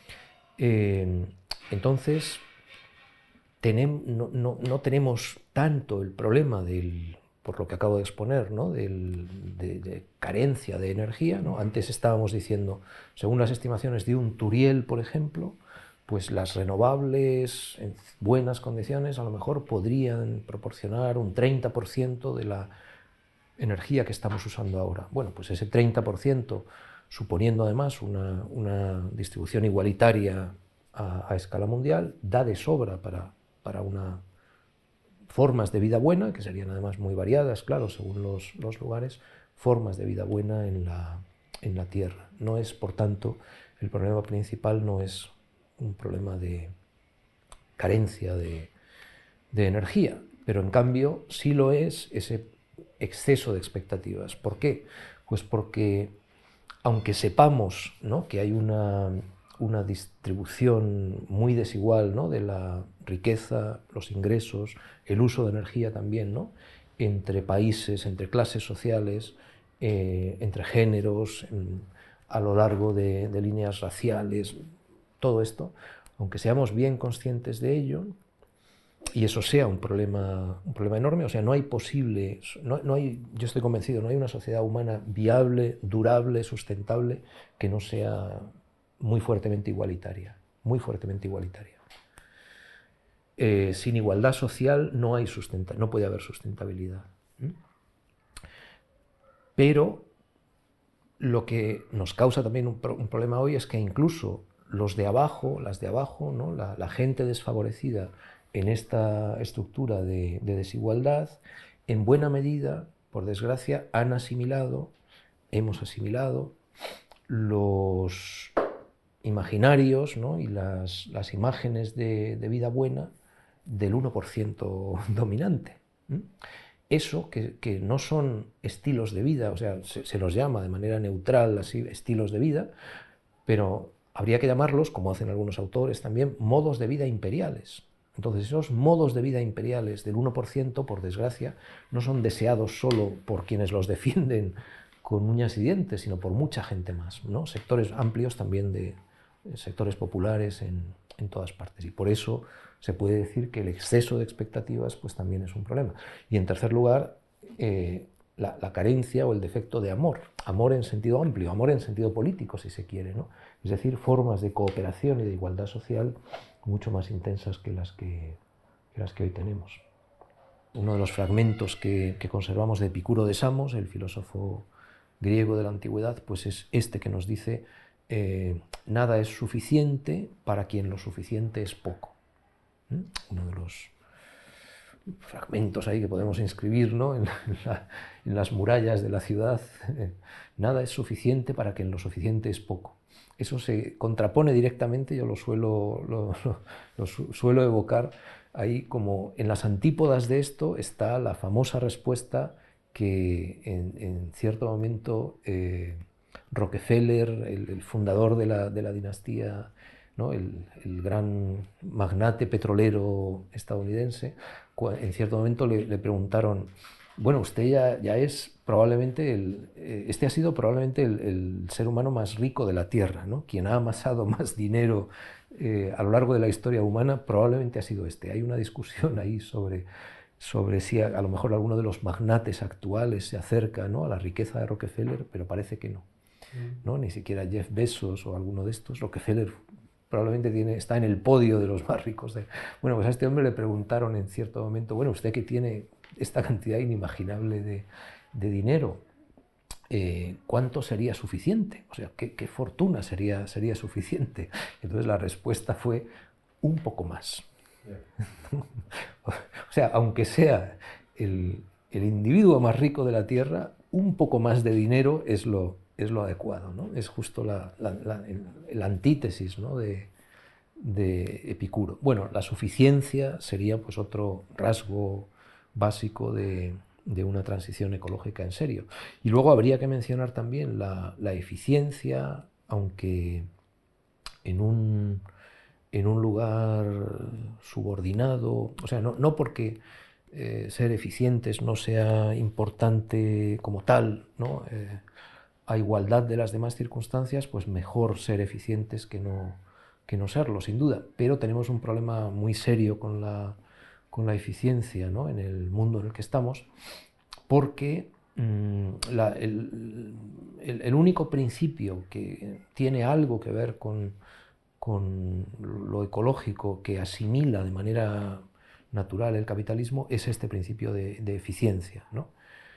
Eh, entonces, tenem, no, no, no tenemos tanto el problema del, por lo que acabo de exponer, ¿no? Del, de, de carencia de energía, ¿no? Antes estábamos diciendo, según las estimaciones de un Turiel, por ejemplo, pues las renovables en buenas condiciones a lo mejor podrían proporcionar un treinta por ciento de la energía que estamos usando ahora. Bueno, pues ese treinta por ciento, suponiendo además una, una distribución igualitaria a, a escala mundial, da de sobra para, para una formas de vida buena, que serían además muy variadas, claro, según los, los lugares, formas de vida buena en la, en la Tierra. No es, por tanto, el problema principal no es un problema de carencia de, de energía, pero en cambio sí lo es ese exceso de expectativas. ¿Por qué? Pues porque aunque sepamos, ¿no?, que hay una, una distribución muy desigual, ¿no?, de la riqueza, los ingresos, el uso de energía también, ¿no?, entre países, entre clases sociales, eh, entre géneros, en, a lo largo de, de líneas raciales, todo esto, aunque seamos bien conscientes de ello, y eso sea un problema, un problema enorme, o sea, no hay posible, no, no hay, yo estoy convencido, no hay una sociedad humana viable, durable, sustentable, que no sea muy fuertemente igualitaria, muy fuertemente igualitaria. Eh, sin igualdad social no hay sustenta, no puede haber sustentabilidad. ¿Mm? Pero lo que nos causa también un, un problema hoy es que incluso los de abajo, las de abajo, ¿no?, la, la gente desfavorecida en esta estructura de, de desigualdad, en buena medida, por desgracia, han asimilado, hemos asimilado los imaginarios, ¿no?, y las, las imágenes de, de vida buena del uno por ciento dominante. ¿Mm? Eso, que, que no son estilos de vida, o sea, se, se los llama de manera neutral así, estilos de vida, pero habría que llamarlos, como hacen algunos autores también, modos de vida imperiales. Entonces esos modos de vida imperiales del uno por ciento, por desgracia, no son deseados solo por quienes los defienden con uñas y dientes, sino por mucha gente más, ¿no? Sectores amplios también de sectores populares en, en todas partes. Y por eso se puede decir que el exceso de expectativas pues también es un problema. Y en tercer lugar, eh, la, la carencia o el defecto de amor, amor en sentido amplio, amor en sentido político si se quiere, ¿no? Es decir, formas de cooperación y de igualdad social mucho más intensas que las que, que, las que hoy tenemos. Uno de los fragmentos que, que conservamos de Epicuro de Samos, el filósofo griego de la antigüedad, pues es este que nos dice eh, nada es suficiente para quien lo suficiente es poco. ¿Mm? Uno de los fragmentos ahí que podemos inscribir, ¿no?, en, la, en las murallas de la ciudad. Nada es suficiente para quien lo suficiente es poco. Eso se contrapone directamente, yo lo suelo, lo, lo, lo suelo evocar ahí como en las antípodas de esto está la famosa respuesta que en, en cierto momento eh, Rockefeller, el, el fundador de la, de la dinastía, ¿no? el, el gran magnate petrolero estadounidense, en cierto momento le, le preguntaron, bueno, usted ya, ya es probablemente, el, este ha sido probablemente el, el ser humano más rico de la Tierra, ¿no? Quien ha amasado más dinero eh, a lo largo de la historia humana probablemente ha sido este. Hay una discusión ahí sobre, sobre si a, a lo mejor alguno de los magnates actuales se acerca, ¿no?, a la riqueza de Rockefeller, pero parece que no, ¿no? Ni siquiera Jeff Bezos o alguno de estos. Rockefeller probablemente tiene, está en el podio de los más ricos. De... Bueno, pues a este hombre le preguntaron en cierto momento, bueno, usted que tiene esta cantidad inimaginable de, de dinero, eh, ¿cuánto sería suficiente? O sea, ¿qué, qué fortuna sería, sería suficiente? Entonces la respuesta fue un poco más. O sea, aunque sea el, el individuo más rico de la Tierra, un poco más de dinero es lo, es lo adecuado, ¿no? Es justo la, la, la, el, el antítesis, ¿no?, de, de Epicuro. Bueno, la suficiencia sería pues otro rasgo básico de, de una transición ecológica en serio. Y luego habría que mencionar también la, la eficiencia, aunque en un, en un lugar subordinado, o sea, no, no porque eh, ser eficientes no sea importante como tal, ¿no? Eh, a igualdad de las demás circunstancias, pues mejor ser eficientes que no, que no serlo, sin duda. Pero tenemos un problema muy serio con la, con la eficiencia, ¿no?, en el mundo en el que estamos, porque mmm, la, el, el, el único principio que tiene algo que ver con, con lo ecológico, que asimila de manera natural el capitalismo, es este principio de, de eficiencia, ¿no?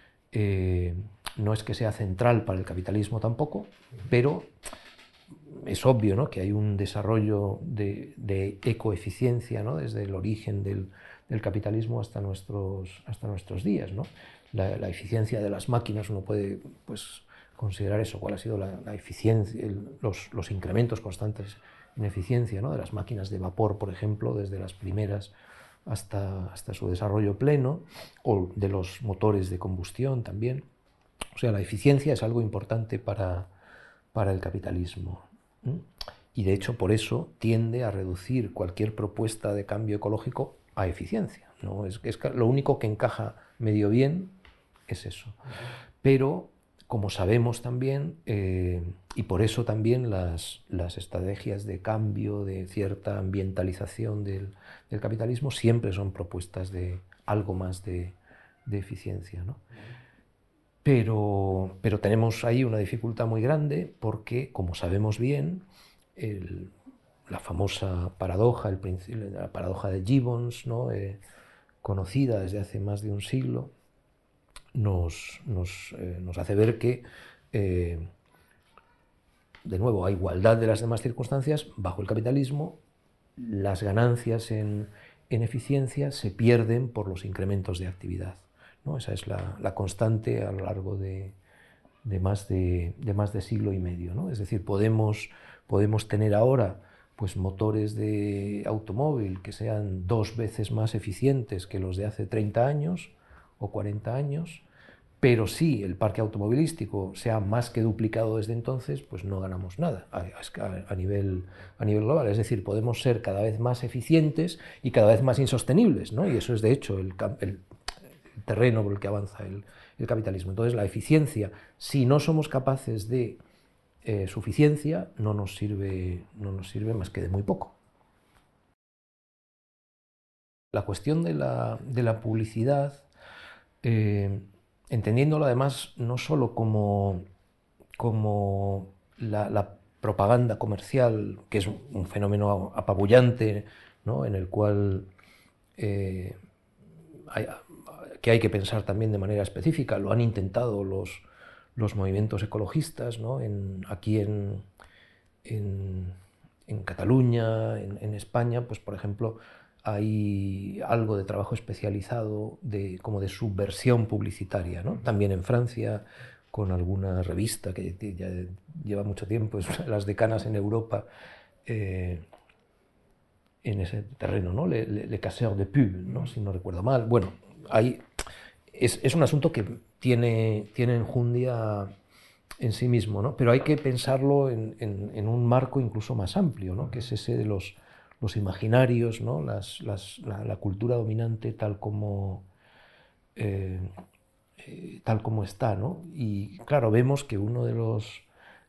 Eh, no es que sea central para el capitalismo tampoco, pero es obvio, ¿no?, que hay un desarrollo de, de ecoeficiencia, ¿no?, desde el origen del, del capitalismo hasta nuestros, hasta nuestros días, ¿no? La, la eficiencia de las máquinas, uno puede pues, considerar eso, cuál ha sido la, la eficiencia, el, los, los incrementos constantes en eficiencia, ¿no?, de las máquinas de vapor, por ejemplo, desde las primeras hasta, hasta su desarrollo pleno, o de los motores de combustión también. O sea, la eficiencia es algo importante para, para el capitalismo. Y de hecho por eso tiende a reducir cualquier propuesta de cambio ecológico a eficiencia, ¿no? Es, es lo único que encaja medio bien es eso. Pero como sabemos también, eh, y por eso también las, las estrategias de cambio, de cierta ambientalización del, del capitalismo, siempre son propuestas de algo más de, de eficiencia, ¿no? Pero, pero tenemos ahí una dificultad muy grande porque, como sabemos bien, el, la famosa paradoja, el, la paradoja de Gibbons, ¿no?, eh, conocida desde hace más de un siglo, nos, nos, eh, nos hace ver que, eh, de nuevo, a igualdad de las demás circunstancias, bajo el capitalismo, las ganancias en, en eficiencia se pierden por los incrementos de actividad, ¿no? Esa es la, la constante a lo largo de, de, más, de, de más de siglo y medio, ¿no? Es decir, podemos, podemos tener ahora pues, motores de automóvil que sean dos veces más eficientes que los de hace treinta años o cuarenta años, pero si el parque automovilístico se ha más que duplicado desde entonces, pues no ganamos nada a, a, a, nivel, a nivel global. Es decir, podemos ser cada vez más eficientes y cada vez más insostenibles, ¿no? Y eso es de hecho el, el terreno por el que avanza el, el capitalismo. Entonces la eficiencia, si no somos capaces de eh, suficiencia, no nos sirve, no nos sirve más que de muy poco. La cuestión de la, de la publicidad, eh, entendiéndolo además no solo como, como la, la propaganda comercial, que es un, un fenómeno apabullante, ¿no?, en el cual eh, hay, que hay que pensar también de manera específica. Lo han intentado los, los movimientos ecologistas, ¿no?, en, aquí en, en, en Cataluña, en, en España, pues por ejemplo, hay algo de trabajo especializado de, como de subversión publicitaria, ¿no? También en Francia, con alguna revista que ya lleva mucho tiempo, es una de las decanas en Europa, eh, en ese terreno, ¿no? Le, le, le Casseurs de Pub, ¿no? Si no recuerdo mal. Bueno, hay, es, es un asunto que tiene, tiene enjundia en sí mismo, ¿no? Pero hay que pensarlo en, en, en un marco incluso más amplio, ¿no? Que es ese de los, los imaginarios, ¿no? Las, las, la, la cultura dominante tal como, eh, eh, tal como está, ¿no? Y claro, vemos que uno de los,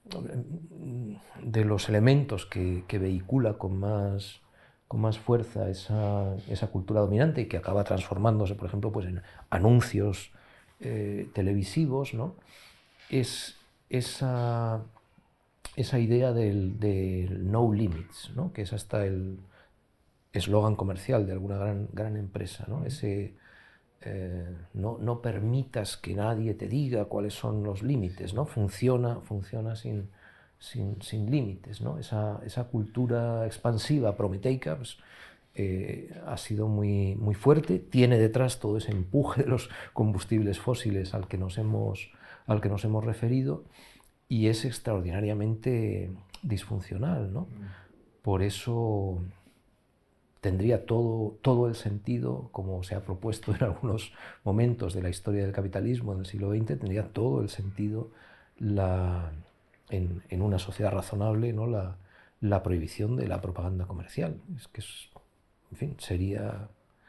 de los elementos que, que vehicula con más, con más fuerza esa, esa cultura dominante y que acaba transformándose, por ejemplo, pues en anuncios eh, televisivos, ¿no? Es esa, esa idea del, del no limits, ¿no? Que es hasta el eslogan comercial de alguna gran, gran empresa, ¿no? Ese, eh, no, no permitas que nadie te diga cuáles son los límites, ¿no? Funciona, funciona sin, sin, sin límites, ¿no? Esa, esa cultura expansiva, prometeica, pues, eh, ha sido muy, muy fuerte, tiene detrás todo ese empuje de los combustibles fósiles al que nos hemos, al que nos hemos referido, y es extraordinariamente disfuncional, ¿no? Por eso tendría todo, todo el sentido, como se ha propuesto en algunos momentos de la historia del capitalismo en el siglo veinte, tendría todo el sentido la, en, en una sociedad razonable, ¿no? la, la prohibición de la propaganda comercial. Es que, es, en fin, sería,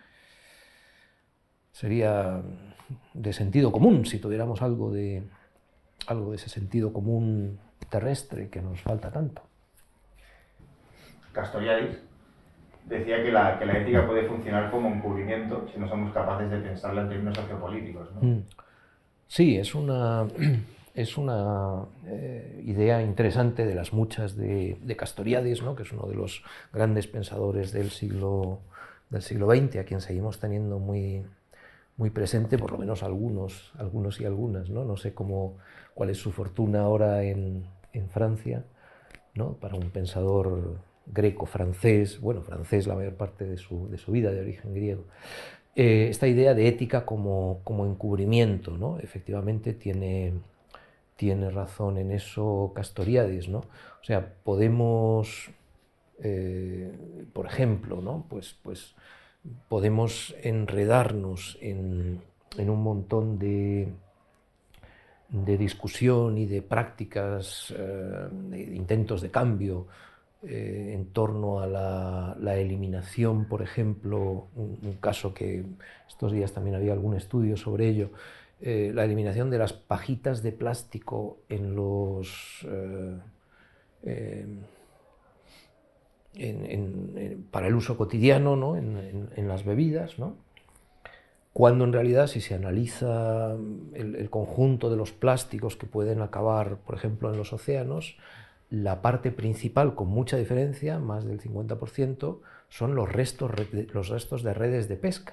sería de sentido común si tuviéramos algo de, algo de ese sentido común terrestre que nos falta tanto. Castoriadis decía que la, que la ética puede funcionar como encubrimiento si no somos capaces de pensarla en términos sociopolíticos, ¿no? Sí, es una, es una eh, idea interesante de las muchas de, de Castoriadis, ¿no? Que es uno de los grandes pensadores del siglo, del siglo veinte, a quien seguimos teniendo muy, muy presente, por lo menos algunos, algunos y algunas, ¿no? No sé cómo, cuál es su fortuna ahora en, en Francia, ¿no? Para un pensador greco-francés, bueno, francés la mayor parte de su, de su vida, de origen griego. Eh, esta idea de ética como, como encubrimiento, ¿no? Efectivamente tiene, tiene razón en eso Castoriadis, ¿no? O sea, podemos, eh, por ejemplo, ¿no? Pues, pues podemos enredarnos en, en un montón de, de discusión y de prácticas, eh, de intentos de cambio eh, en torno a la, la eliminación, por ejemplo, un, un caso que estos días también había algún estudio sobre ello, eh, la eliminación de las pajitas de plástico en los... Eh, eh, en, en, en, para el uso cotidiano, ¿no? en, en, las bebidas, ¿no? Cuando en realidad, si se analiza el, el conjunto de los plásticos que pueden acabar, por ejemplo, en los océanos, la parte principal, con mucha diferencia, más del cincuenta por ciento, son los restos, los restos de redes de pesca,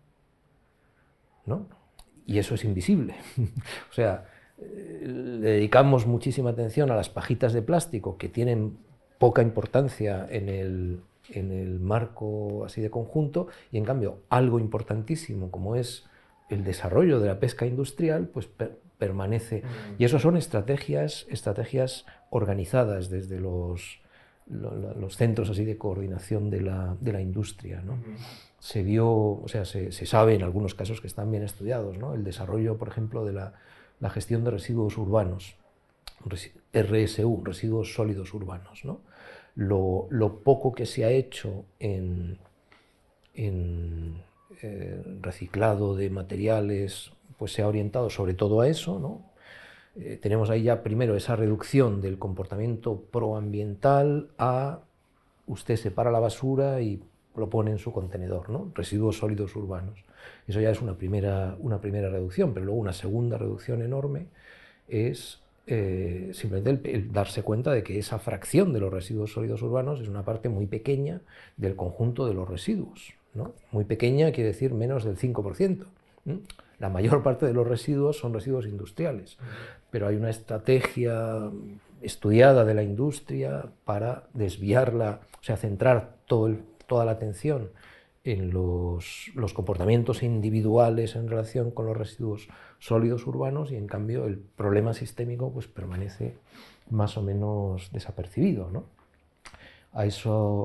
¿no? Y eso es invisible. O sea, le dedicamos muchísima atención a las pajitas de plástico que tienen poca importancia en el, en el marco así de conjunto, y en cambio algo importantísimo como es el desarrollo de la pesca industrial, pues per permanece. Y eso son estrategias, estrategias organizadas desde los, los, los centros así de coordinación de la, de la industria, ¿no? Se vio, o sea, se, se sabe en algunos casos que están bien estudiados, ¿no? El desarrollo, por ejemplo, de la, la gestión de residuos urbanos, R S U, residuos sólidos urbanos, ¿no? Lo, lo poco que se ha hecho en, en eh, reciclado de materiales, pues se ha orientado sobre todo a eso, ¿no? Eh, tenemos ahí ya primero esa reducción del comportamiento proambiental a usted separa la basura y lo pone en su contenedor, ¿no? Residuos sólidos urbanos. Eso ya es una primera, una primera reducción, pero luego una segunda reducción enorme es eh, simplemente el, el darse cuenta de que esa fracción de los residuos sólidos urbanos es una parte muy pequeña del conjunto de los residuos, ¿no? Muy pequeña quiere decir menos del cinco por ciento. ¿Mm? La mayor parte de los residuos son residuos industriales, pero hay una estrategia estudiada de la industria para desviarla, o sea, centrar todo el, toda la atención en los, los comportamientos individuales en relación con los residuos sólidos urbanos, y en cambio el problema sistémico pues permanece más o menos desapercibido, ¿no? A eso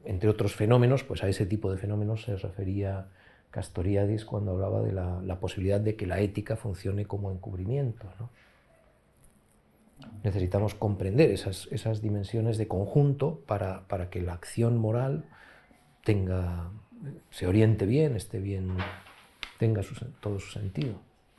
entre otros fenómenos, pues a ese tipo de fenómenos se refería Castoriadis cuando hablaba de la, la posibilidad de que la ética funcione como encubrimiento, ¿no? Necesitamos comprender esas, esas dimensiones de conjunto para, para que la acción moral tenga, se oriente bien, esté bien, tenga su, todo su sentido.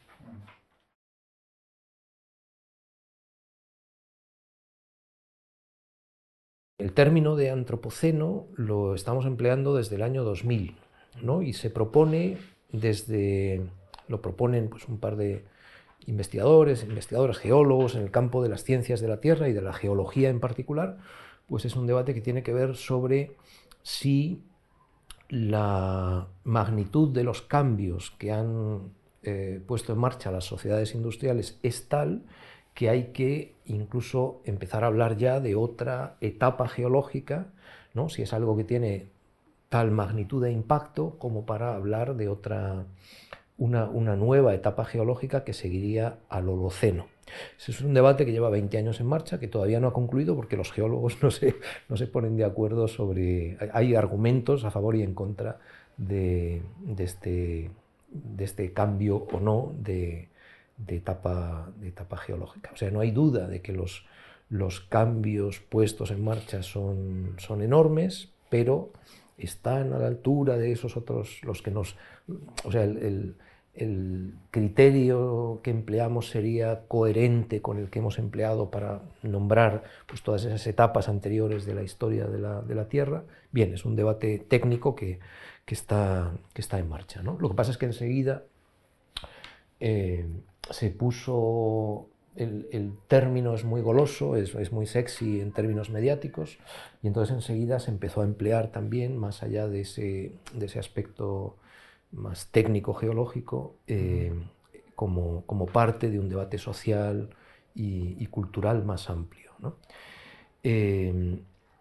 El término de antropoceno lo estamos empleando desde el año dos mil, ¿no? Y se propone desde, lo proponen pues, un par de investigadores, investigadoras, geólogos en el campo de las ciencias de la Tierra y de la geología en particular, pues es un debate que tiene que ver sobre si la magnitud de los cambios que han eh, puesto en marcha las sociedades industriales es tal que hay que incluso empezar a hablar ya de otra etapa geológica, ¿no? Si es algo que tiene tal magnitud de impacto como para hablar de otra, una, una nueva etapa geológica que seguiría al Holoceno. Ese es un debate que lleva veinte años en marcha, que todavía no ha concluido porque los geólogos no se, no se ponen de acuerdo sobre... Hay argumentos a favor y en contra de, de, este, de este cambio o no de, de, etapa, de etapa geológica. O sea, no hay duda de que los, los cambios puestos en marcha son, son enormes, pero están a la altura de esos otros, los que nos... O sea, el, el el criterio que empleamos sería coherente con el que hemos empleado para nombrar pues, todas esas etapas anteriores de la historia de la, de la Tierra. Bien, es un debate técnico que, que, está, que está en marcha, ¿no? Lo que pasa es que enseguida eh, se puso... El, el término es muy goloso, es, es muy sexy en términos mediáticos, y entonces enseguida se empezó a emplear también, más allá de ese, de ese aspecto más técnico-geológico, eh, como, como parte de un debate social y, y cultural más amplio, ¿no? Eh,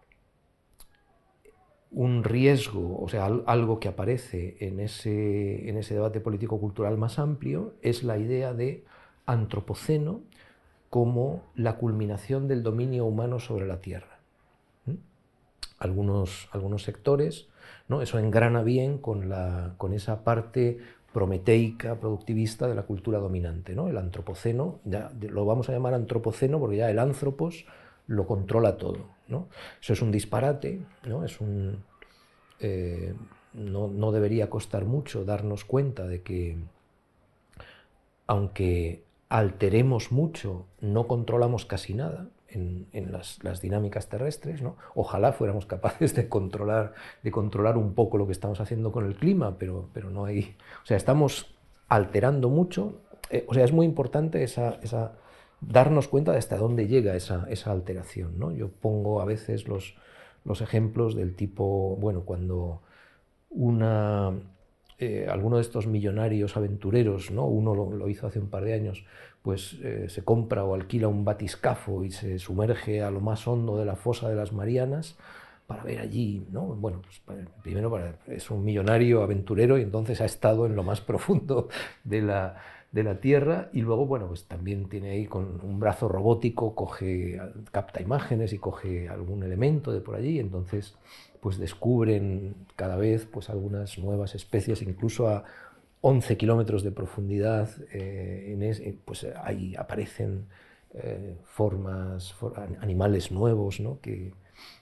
un riesgo, o sea, algo que aparece en ese, en ese debate político-cultural más amplio es la idea de antropoceno como la culminación del dominio humano sobre la Tierra. ¿Mm? Algunos, algunos sectores, ¿no? Eso engrana bien con, la, con esa parte prometeica, productivista de la cultura dominante, ¿no? El antropoceno, ya lo vamos a llamar antropoceno porque ya el anthropos lo controla todo, ¿no? Eso es un disparate, ¿no? Es un, eh, no, no debería costar mucho darnos cuenta de que, aunque alteremos mucho, no controlamos casi nada en, en las, las dinámicas terrestres, ¿no? Ojalá fuéramos capaces de controlar, de controlar un poco lo que estamos haciendo con el clima, pero, pero no hay... O sea, estamos alterando mucho, eh, o sea, es muy importante esa, esa, darnos cuenta de hasta dónde llega esa, esa alteración, ¿no? Yo pongo a veces los, los ejemplos del tipo, bueno, cuando una... Eh, alguno de estos millonarios aventureros, ¿no? Uno lo, lo hizo hace un par de años, pues eh, se compra o alquila un batiscafo y se sumerge a lo más hondo de la fosa de las Marianas para ver allí, ¿no? Bueno, pues, primero para, es un millonario aventurero y entonces ha estado en lo más profundo de la, de la Tierra, y luego, bueno, pues también tiene ahí con un brazo robótico, coge, capta imágenes y coge algún elemento de por allí, entonces pues descubren cada vez pues algunas nuevas especies, incluso a once kilómetros de profundidad, eh, en es, pues ahí aparecen eh, formas, for, animales nuevos, ¿no? que,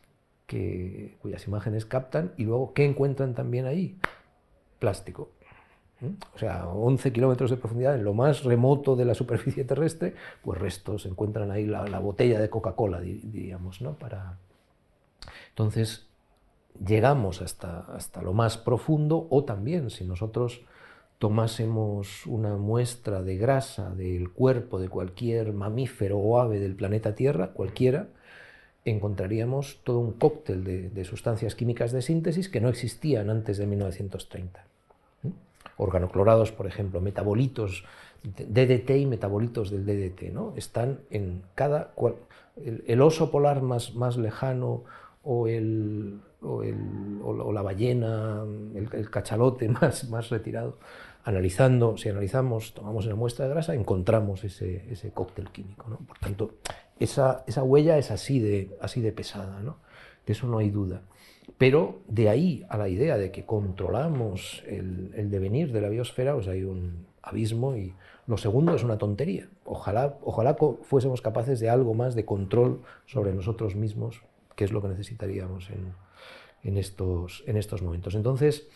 que, cuyas imágenes captan, y luego, ¿qué encuentran también ahí? Plástico. ¿Mm? O sea, once kilómetros de profundidad, en lo más remoto de la superficie terrestre, pues restos, se encuentran ahí la, la botella de Coca-Cola, diríamos, ¿no? Para... Entonces, llegamos hasta, hasta lo más profundo, o también si nosotros tomásemos una muestra de grasa del cuerpo de cualquier mamífero o ave del planeta Tierra, cualquiera, encontraríamos todo un cóctel de, de sustancias químicas de síntesis que no existían antes de mil novecientos treinta. ¿Mm? Organoclorados, por ejemplo, metabolitos, D D T y metabolitos del D D T, ¿no? Están en cada... Cual, el, el oso polar más, más lejano, o, el, o, el, o la ballena, el, el cachalote más, más retirado, analizando, si analizamos, tomamos una muestra de grasa, encontramos ese, ese cóctel químico, ¿no? Por tanto, esa, esa huella es así de, así de pesada, ¿no? de eso no hay duda. Pero de ahí a la idea de que controlamos el, el devenir de la biosfera, pues hay un abismo, y lo segundo es una tontería. Ojalá, ojalá fuésemos capaces de algo más de control sobre nosotros mismos, que es lo que necesitaríamos en, en, estos, en estos momentos. Entonces,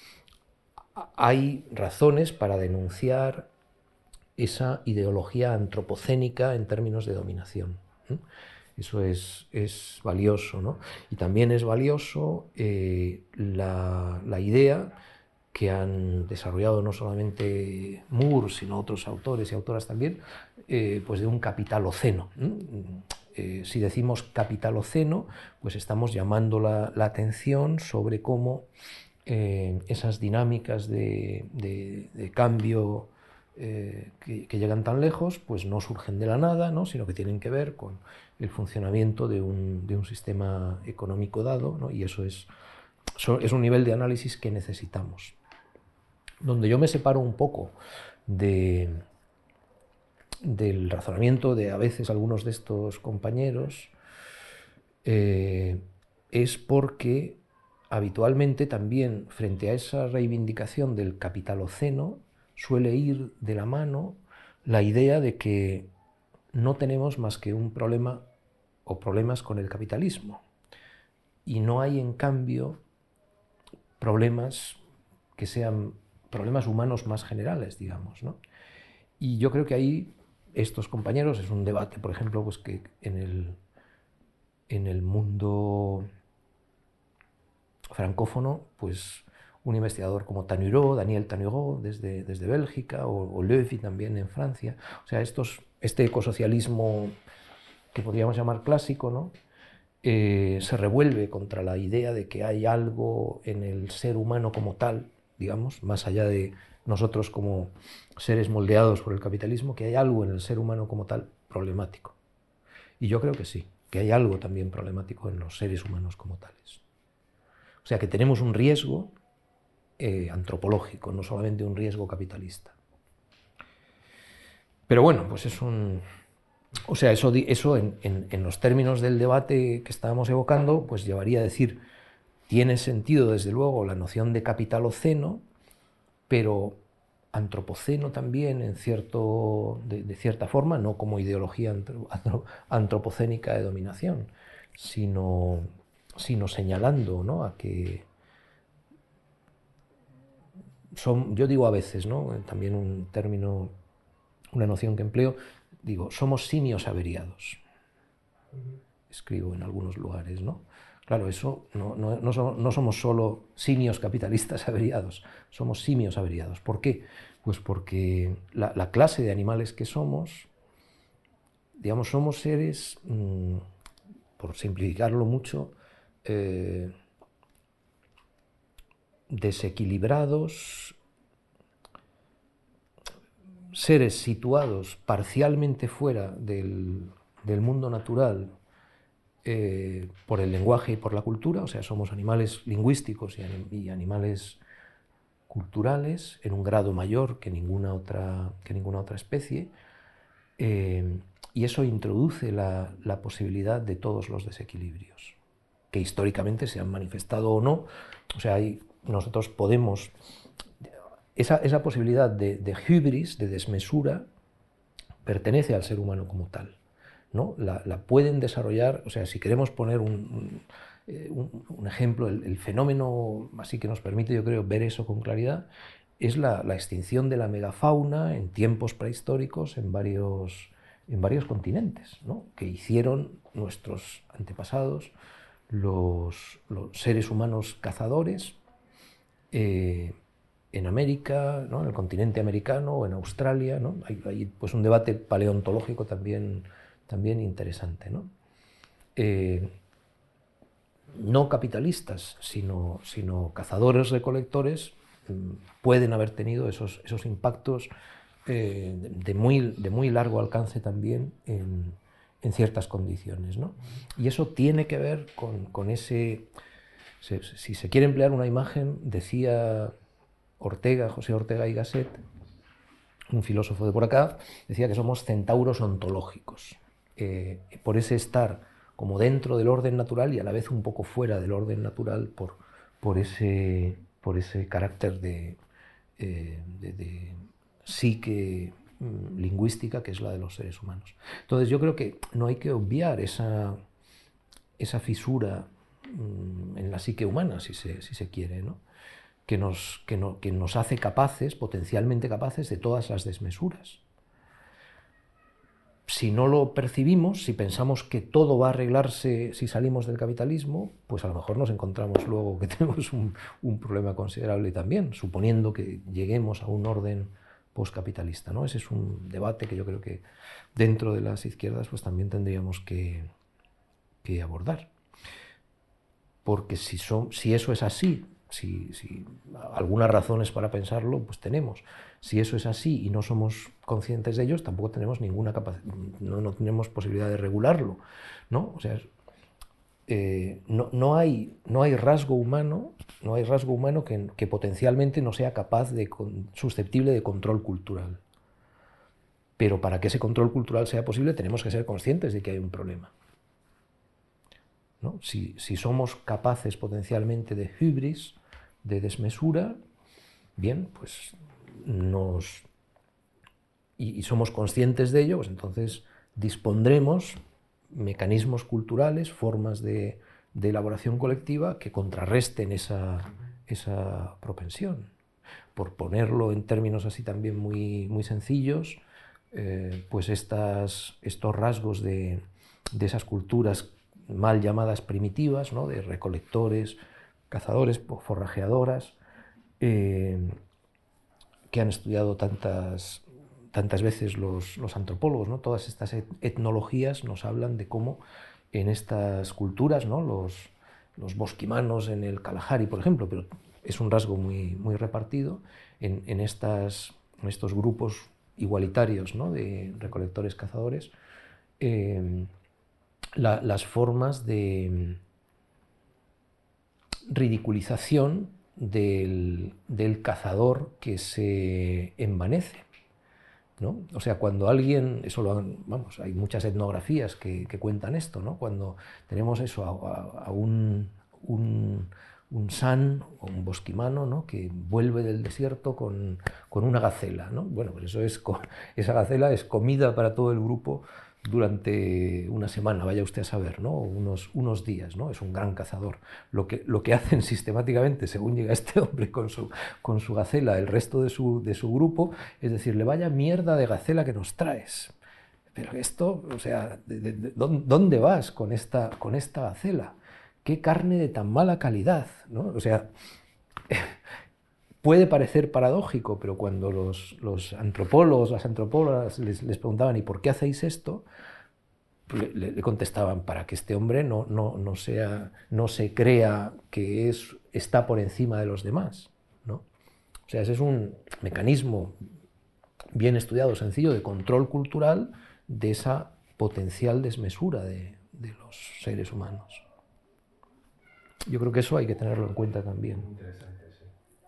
hay razones para denunciar esa ideología antropocénica en términos de dominación. Eso es, es valioso, ¿no? Y también es valioso eh, la, la idea que han desarrollado no solamente Moore, sino otros autores y autoras también, eh, pues de un capitaloceno. Eh, si decimos capitaloceno, pues estamos llamando la, la atención sobre cómo eh, esas dinámicas de, de, de cambio eh, que, que llegan tan lejos, pues no surgen de la nada, ¿no? Sino que tienen que ver con el funcionamiento de un, de un sistema económico dado, ¿no? Y eso es, es un nivel de análisis que necesitamos. Donde yo me separo un poco de, del razonamiento de a veces algunos de estos compañeros eh, es porque habitualmente también frente a esa reivindicación del capitaloceno suele ir de la mano la idea de que no tenemos más que un problema o problemas con el capitalismo y no hay en cambio problemas que sean problemas humanos más generales, digamos, ¿no? Y yo creo que ahí estos compañeros, es un debate, por ejemplo, pues que en el, en el mundo francófono, pues un investigador como Tanuro, Daniel Tanuro, desde, desde Bélgica, o, o Levy también en Francia, o sea, estos, este ecosocialismo que podríamos llamar clásico, ¿no? Eh, se revuelve contra la idea de que hay algo en el ser humano como tal, digamos, más allá de nosotros como seres moldeados por el capitalismo, que hay algo en el ser humano como tal problemático. Y yo creo que sí, que hay algo también problemático en los seres humanos como tales. O sea que tenemos un riesgo eh, antropológico, no solamente un riesgo capitalista. Pero bueno, pues es un... O sea, eso, eso en, en, en los términos del debate que estábamos evocando, pues llevaría a decir, tiene sentido desde luego la noción de capitaloceno, pero antropoceno también en cierto, de, de cierta forma, no como ideología antropocénica de dominación, sino, sino señalando, ¿no?, a que son, yo digo a veces, ¿no?, también un término, una noción que empleo, digo, somos simios averiados. Escribo en algunos lugares, ¿no? Claro, eso no, no, no, somos, no somos solo simios capitalistas averiados, somos simios averiados. ¿Por qué? Pues porque la, la clase de animales que somos, digamos, somos seres, mmm, por simplificarlo mucho, eh, desequilibrados, seres situados parcialmente fuera del, del mundo natural eh, por el lenguaje y por la cultura, o sea, somos animales lingüísticos y, anim y animales culturales en un grado mayor que ninguna otra, que ninguna otra especie, eh, y eso introduce la, la posibilidad de todos los desequilibrios, que históricamente se han manifestado o no, o sea, hay, nosotros podemos... Esa, esa posibilidad de, de hubris, de desmesura, pertenece al ser humano como tal, ¿no? La, la pueden desarrollar, o sea, si queremos poner un, un, un, un ejemplo, el, el fenómeno así que nos permite, yo creo, ver eso con claridad, es la, la extinción de la megafauna en tiempos prehistóricos en varios, en varios continentes, ¿no?, que hicieron nuestros antepasados, los, los seres humanos cazadores, eh, en América, ¿no?, en el continente americano o en Australia, ¿no? Hay, hay pues un debate paleontológico también, también interesante, ¿no? Eh, no capitalistas, sino, sino cazadores-recolectores pueden haber tenido esos, esos impactos eh, de, muy, de muy largo alcance también en, en ciertas condiciones, ¿no? Y eso tiene que ver con, con ese... Si, si se quiere emplear una imagen, decía Ortega, José Ortega y Gasset, un filósofo de por acá, decía que somos centauros ontológicos, eh, por ese estar como dentro del orden natural y a la vez un poco fuera del orden natural por, por, ese, por ese carácter de, eh, de, de psique mm, lingüística que es la de los seres humanos. Entonces yo creo que no hay que obviar esa, esa fisura mm, en la psique humana, si se, si se quiere, ¿no? que, nos, que, no, que nos hace capaces, potencialmente capaces, de todas las desmesuras. Si no lo percibimos, si pensamos que todo va a arreglarse si salimos del capitalismo, pues a lo mejor nos encontramos luego que tenemos un, un problema considerable también, suponiendo que lleguemos a un orden postcapitalista, ¿no? Ese es un debate que yo creo que dentro de las izquierdas pues también tendríamos que, que abordar. Porque si, son, si eso es así, si, si algunas razones para pensarlo, pues tenemos. Si eso es así y no somos conscientes de ellos, tampoco tenemos ninguna capacidad, no, no tenemos posibilidad de regularlo, ¿no? O sea, eh, no, no, hay, no hay rasgo humano, no hay rasgo humano que, que potencialmente no sea capaz de, susceptible de control cultural. Pero para que ese control cultural sea posible, tenemos que ser conscientes de que hay un problema. ¿No? Si, si somos capaces potencialmente de hubris, de desmesura, bien, pues nos... Y, y somos conscientes de ello, pues entonces dispondremos mecanismos culturales, formas de, de elaboración colectiva que contrarresten esa, esa propensión. Por ponerlo en términos así también muy, muy sencillos, eh, pues estas, estos rasgos de, de esas culturas mal llamadas primitivas, ¿no? De recolectores, cazadores, forrajeadoras, eh, que han estudiado tantas, tantas veces los, los antropólogos, ¿no? Todas estas etnologías nos hablan de cómo en estas culturas, ¿no? los, los bosquimanos en el Kalahari, por ejemplo, pero es un rasgo muy, muy repartido, en, en, estas, en estos grupos igualitarios, ¿no? De recolectores cazadores, eh, La, las formas de ridiculización del, del cazador que se envanece, ¿no? O sea, cuando alguien, eso lo han, vamos, hay muchas etnografías que, que cuentan esto, ¿no? Cuando tenemos eso a, a, a un, un, un san o un bosquimano, ¿no? Que vuelve del desierto con, con una gacela, ¿no? Bueno, pues eso es, esa gacela es comida para todo el grupo durante una semana, vaya usted a saber, ¿no? Unos, unos días, ¿no? Es un gran cazador. Lo que, lo que hacen sistemáticamente, según llega este hombre con su, con su gacela, el resto de su, de su grupo, es decirle, vaya mierda de gacela que nos traes. Pero esto, o sea, ¿de, de, de, ¿dónde vas con esta, con esta gacela? ¿Qué carne de tan mala calidad? ¿No? O sea, puede parecer paradójico, pero cuando los, los antropólogos, las antropólogas les, les preguntaban ¿y por qué hacéis esto? Le, le contestaban para que este hombre no, no, no, sea, no se crea que es, está por encima de los demás, ¿no? O sea, ese es un mecanismo bien estudiado, sencillo, de control cultural de esa potencial desmesura de, de los seres humanos. Yo creo que eso hay que tenerlo en cuenta también. Interesante, sí.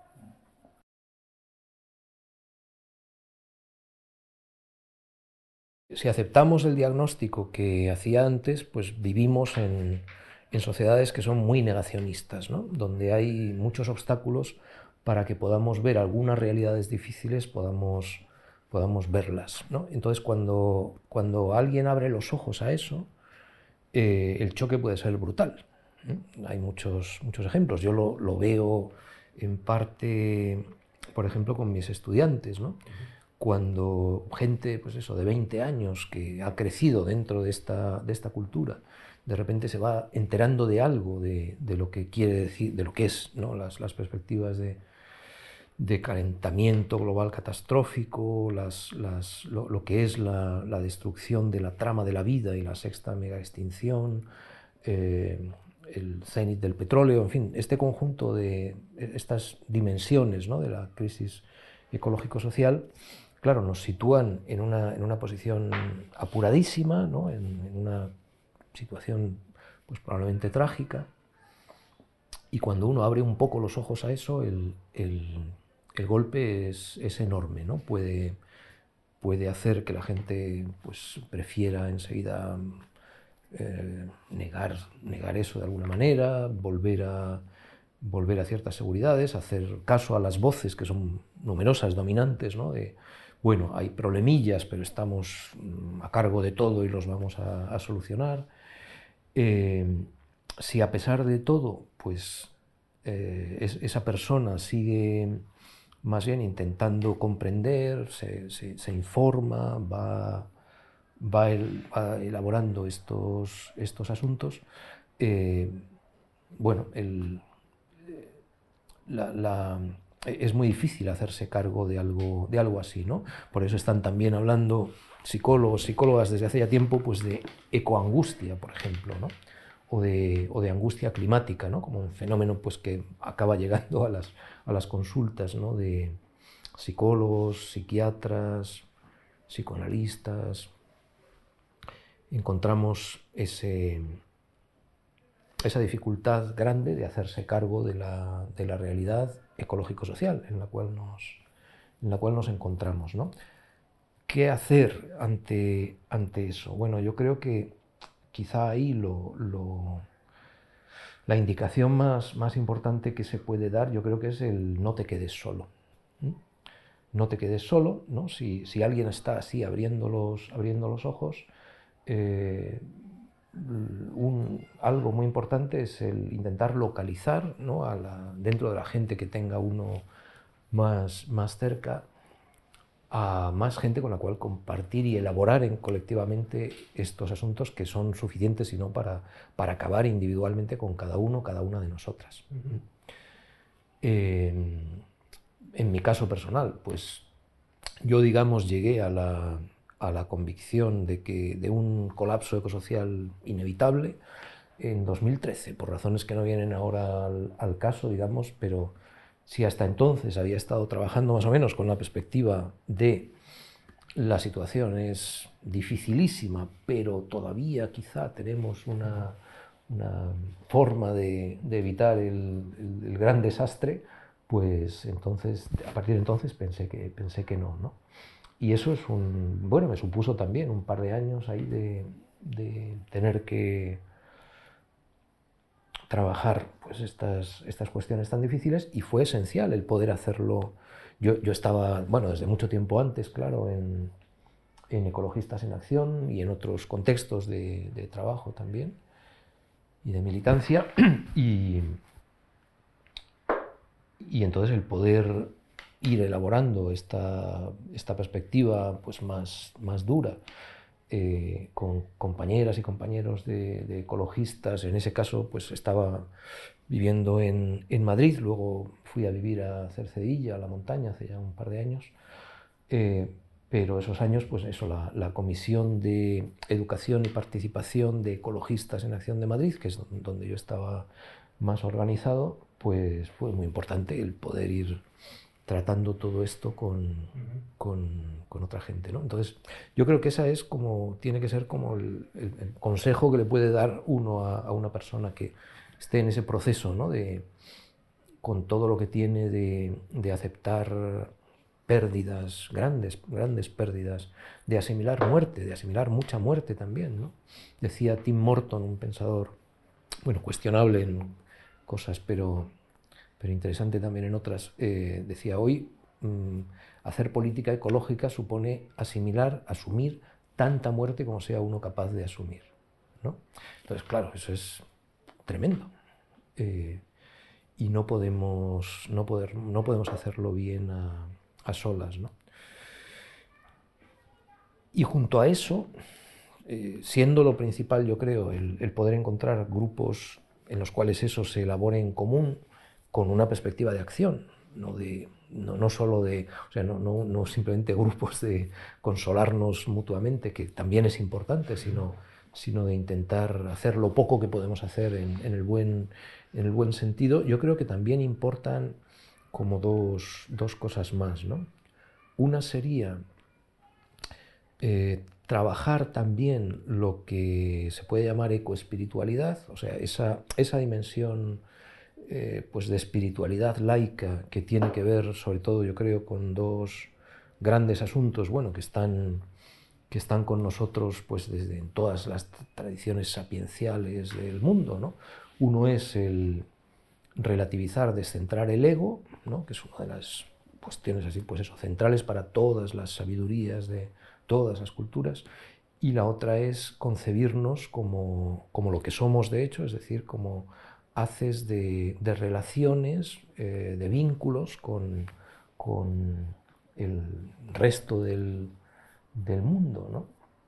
Si aceptamos el diagnóstico que hacía antes, pues vivimos en, en sociedades que son muy negacionistas, ¿no? Donde hay muchos obstáculos para que podamos ver algunas realidades difíciles, podamos, podamos verlas, ¿no? Entonces, cuando, cuando alguien abre los ojos a eso, eh, el choque puede ser brutal, ¿eh? Hay muchos, muchos ejemplos. Yo lo, lo veo en parte, por ejemplo, con mis estudiantes, ¿no? Cuando gente, pues eso, de veinte años que ha crecido dentro de esta, de esta cultura, de repente se va enterando de algo, de, de lo que quiere decir, de lo que es, ¿no? las, las perspectivas de, de calentamiento global catastrófico, las, las, lo, lo que es la, la destrucción de la trama de la vida y la sexta mega extinción, eh, el cenit del petróleo, en fin, este conjunto de estas dimensiones, ¿no? De la crisis ecológico-social, claro, nos sitúan en una, en una posición apuradísima, ¿no? en, en una situación pues, probablemente trágica, y cuando uno abre un poco los ojos a eso, el, el, el golpe es, es enorme, ¿no? Puede, puede hacer que la gente pues, prefiera enseguida eh, negar, negar eso de alguna manera, volver a, volver a ciertas seguridades, hacer caso a las voces que son numerosas, dominantes, ¿no? De, bueno, hay problemillas, pero estamos a cargo de todo y los vamos a, a solucionar. Eh, si a pesar de todo, pues eh, es, esa persona sigue más bien intentando comprender, se, se, se informa, va, va, el, va elaborando estos, estos asuntos, eh, bueno, el, la, la, es muy difícil hacerse cargo de algo, de algo así, ¿no? Por eso están también hablando psicólogos, psicólogas desde hace ya tiempo, pues de ecoangustia, por ejemplo, ¿no? O de, o de angustia climática, ¿no? Como un fenómeno pues, que acaba llegando a las, a las consultas, ¿no? De psicólogos, psiquiatras, psicoanalistas. Encontramos ese, esa dificultad grande de hacerse cargo de la, de la realidad ecológico-social en la cual nos, en la cual nos encontramos, ¿no? ¿Qué hacer ante, ante eso? Bueno, yo creo que quizá ahí lo, lo, la indicación más, más importante que se puede dar, yo creo que es el no te quedes solo. ¿Mm? No te quedes solo, ¿no? Si, si alguien está así abriendo los, abriendo los ojos, eh, un, algo muy importante es el intentar localizar, ¿no? a la, dentro de la gente que tenga uno más, más cerca, a más gente con la cual compartir y elaborar en, colectivamente estos asuntos que son suficientes, sino para, para acabar individualmente con cada uno, cada una de nosotras. Uh-huh. eh, en mi caso personal, pues yo, digamos, llegué a la, a la convicción de, que, de un colapso ecosocial inevitable en dos mil trece, por razones que no vienen ahora al, al caso, digamos, pero si hasta entonces había estado trabajando más o menos con la perspectiva de la situación es dificilísima, pero todavía quizá tenemos una, una forma de, de evitar el, el, el gran desastre, pues entonces, a partir de entonces pensé que, pensé que no, ¿no? Y eso es un, bueno, me supuso también un par de años ahí de, de tener que trabajar pues estas, estas cuestiones tan difíciles, y fue esencial el poder hacerlo. Yo, yo estaba, bueno, desde mucho tiempo antes, claro, en, en Ecologistas en Acción y en otros contextos de, de trabajo también y de militancia, y, y entonces el poder ir elaborando esta, esta perspectiva pues más, más dura, Eh, con compañeras y compañeros de, de ecologistas. En ese caso pues estaba viviendo en, en Madrid, luego fui a vivir a Cercedilla, a la montaña, hace ya un par de años, eh, pero esos años, pues eso, la, la Comisión de Educación y Participación de Ecologistas en Acción de Madrid, que es donde yo estaba más organizado, pues fue muy importante el poder ir tratando todo esto con, uh-huh. con, con otra gente, ¿no? Entonces, yo creo que esa es como, tiene que ser como el, el, el consejo que le puede dar uno a, a una persona que esté en ese proceso, ¿no? De, con todo lo que tiene de, de aceptar pérdidas, grandes, grandes pérdidas, de asimilar muerte, de asimilar mucha muerte también, ¿no? Decía Tim Morton, un pensador, bueno, cuestionable en cosas, pero pero interesante también en otras, eh, decía hoy, mmm, hacer política ecológica supone asimilar, asumir tanta muerte como sea uno capaz de asumir, ¿no? Entonces, claro, eso es tremendo. Eh, y no podemos, no, poder, no podemos hacerlo bien a, a solas, ¿no? Y junto a eso, eh, siendo lo principal, yo creo, el, el poder encontrar grupos en los cuales eso se elabore en común, con una perspectiva de acción, no, de, no, no solo de, o sea, no, no, no simplemente grupos de consolarnos mutuamente, que también es importante, sino, sino de intentar hacer lo poco que podemos hacer en, en, el, buen, en el buen sentido. Yo creo que también importan como dos, dos cosas más, ¿no? Una sería eh, trabajar también lo que se puede llamar ecoespiritualidad, o sea, esa, esa dimensión Eh, pues de espiritualidad laica, que tiene que ver sobre todo, yo creo, con dos grandes asuntos, bueno, que están que están con nosotros pues, desde en todas las tradiciones sapienciales del mundo, ¿no? Uno es el relativizar, descentrar el ego, ¿no? Que es una de las cuestiones así, pues eso, centrales para todas las sabidurías de todas las culturas, y la otra es concebirnos como, como lo que somos de hecho, es decir, como haces de, de relaciones, eh, de vínculos con, con el resto del, del mundo, ¿no?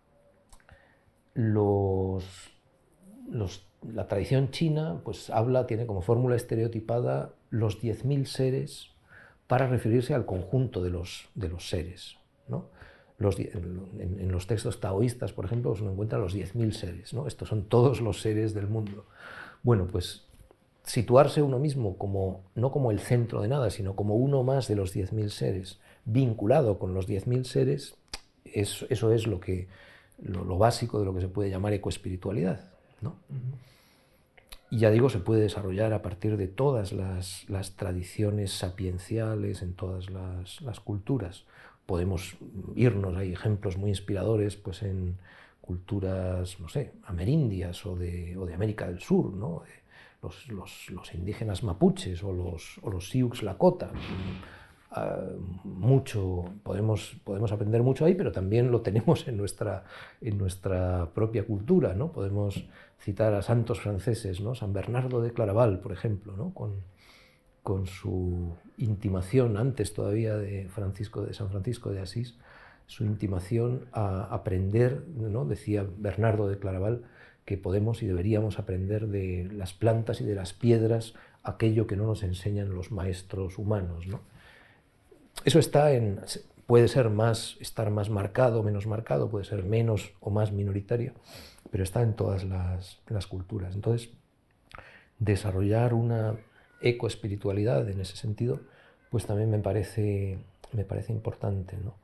Los, los, la tradición china pues habla, tiene como fórmula estereotipada los diez mil seres para referirse al conjunto de los, de los seres, ¿no? Los, en, en los textos taoístas, por ejemplo, uno encuentra los diez mil seres, ¿no? Estos son todos los seres del mundo. Bueno, pues situarse uno mismo como, no como el centro de nada, sino como uno más de los diez mil seres, vinculado con los diez mil seres, es, eso es lo, que, lo, lo básico de lo que se puede llamar ecoespiritualidad, ¿no? Uh-huh. Y ya digo, se puede desarrollar a partir de todas las, las tradiciones sapienciales en todas las, las culturas. Podemos irnos, hay ejemplos muy inspiradores pues en culturas, no sé, amerindias o de, o de América del Sur, ¿no? Los, los, los indígenas mapuches o los, o los Sioux Lakota. Uh, mucho, podemos, podemos aprender mucho ahí, pero también lo tenemos en nuestra, en nuestra propia cultura, ¿no? Podemos citar a santos franceses, ¿no? San Bernardo de Claraval, por ejemplo, ¿no? Con, con su intimación, antes todavía de, Francisco, de San Francisco de Asís, su intimación a aprender, ¿no? Decía Bernardo de Claraval, que podemos y deberíamos aprender de las plantas y de las piedras aquello que no nos enseñan los maestros humanos, ¿no? Eso está en, puede ser más, estar más marcado o menos marcado, puede ser menos o más minoritario, pero está en todas las, las culturas. Entonces, desarrollar una ecoespiritualidad en ese sentido, pues también me parece, me parece importante, ¿no?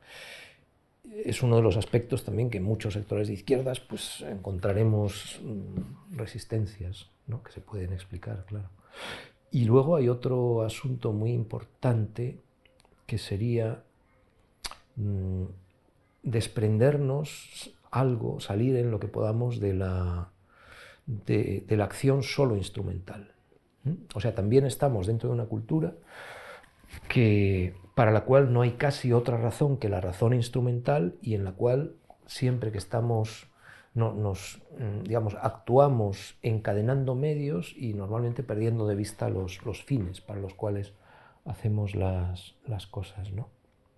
Es uno de los aspectos también que en muchos sectores de izquierdas pues, encontraremos resistencias, ¿no? Que se pueden explicar, claro. Y luego hay otro asunto muy importante que sería mmm, desprendernos algo, salir en lo que podamos de la, de, de la acción solo instrumental. ¿Mm? O sea, también estamos dentro de una cultura que, para la cual no hay casi otra razón que la razón instrumental y en la cual siempre que estamos, no, nos, digamos, actuamos encadenando medios y normalmente perdiendo de vista los, los fines para los cuales hacemos las, las cosas, ¿no?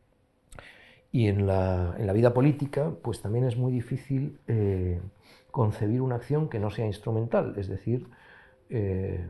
Y en la, en la vida política, pues también es muy difícil eh, concebir una acción que no sea instrumental, es decir, eh,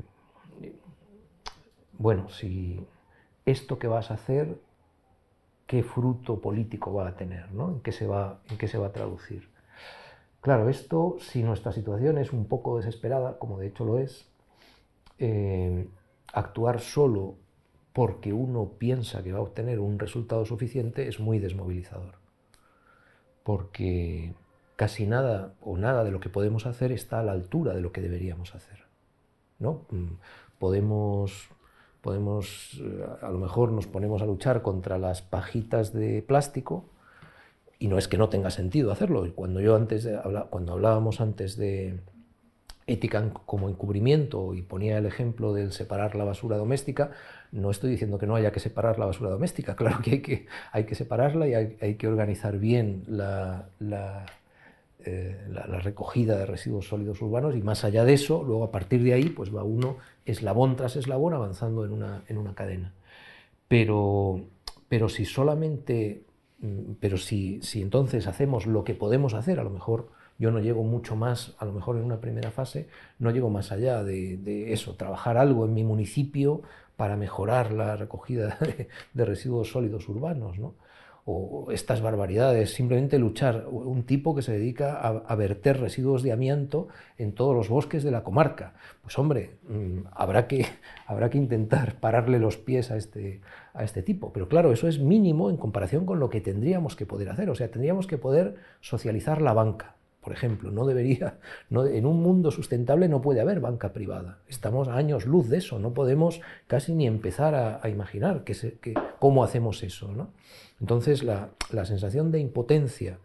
bueno, si esto que vas a hacer, ¿qué fruto político va a tener, ¿no? ¿En qué se va, en qué se va a traducir? Claro, esto, si nuestra situación es un poco desesperada, como de hecho lo es, eh, actuar solo porque uno piensa que va a obtener un resultado suficiente es muy desmovilizador, porque casi nada o nada de lo que podemos hacer está a la altura de lo que deberíamos hacer, ¿no? Podemos, podemos, a lo mejor nos ponemos a luchar contra las pajitas de plástico y no es que no tenga sentido hacerlo. Cuando, yo antes de, cuando hablábamos antes de ética como encubrimiento y ponía el ejemplo del separar la basura doméstica, no estoy diciendo que no haya que separar la basura doméstica, claro que hay que, hay que separarla y hay, hay que organizar bien la, la, eh, la, la recogida de residuos sólidos urbanos y más allá de eso, luego a partir de ahí pues va uno eslabón tras eslabón avanzando en una, en una cadena. Pero, pero si solamente, pero si, si entonces hacemos lo que podemos hacer, a lo mejor yo no llego mucho más, a lo mejor en una primera fase, no llego más allá de, de eso, trabajar algo en mi municipio para mejorar la recogida de, de residuos sólidos urbanos, ¿no? O estas barbaridades, simplemente luchar, un tipo que se dedica a, a verter residuos de amianto en todos los bosques de la comarca. Pues hombre, mmm, habrá, que, habrá que intentar pararle los pies a este, a este tipo. Pero claro, eso es mínimo en comparación con lo que tendríamos que poder hacer. O sea, tendríamos que poder socializar la banca. Por ejemplo, no debería, no, en un mundo sustentable no puede haber banca privada. Estamos a años luz de eso, no podemos casi ni empezar a, a imaginar que se, que, cómo hacemos eso, ¿no? Entonces, la, la sensación de impotencia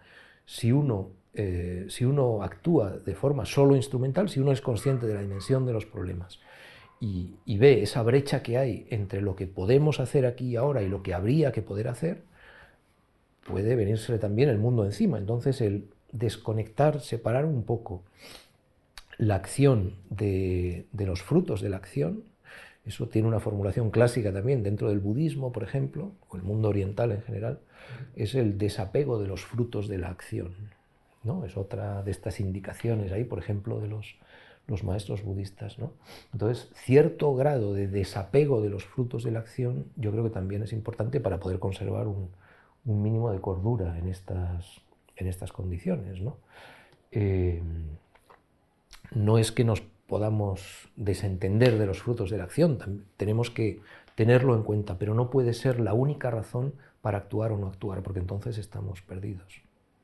si uno, eh, si uno actúa de forma solo instrumental, si uno es consciente de la dimensión de los problemas y, y ve esa brecha que hay entre lo que podemos hacer aquí y ahora y lo que habría que poder hacer, puede venirse también el mundo encima. Entonces el desconectar, separar un poco la acción de, de los frutos de la acción, eso tiene una formulación clásica también dentro del budismo, por ejemplo, o el mundo oriental en general, es el desapego de los frutos de la acción, ¿no? Es otra de estas indicaciones ahí, por ejemplo, de los, los maestros budistas, ¿no? Entonces, cierto grado de desapego de los frutos de la acción yo creo que también es importante para poder conservar un, un mínimo de cordura en estas, en estas condiciones, ¿no? Eh, no es que nos podamos desentender de los frutos de la acción, tenemos que tenerlo en cuenta, pero no puede ser la única razón para actuar o no actuar, porque entonces estamos perdidos.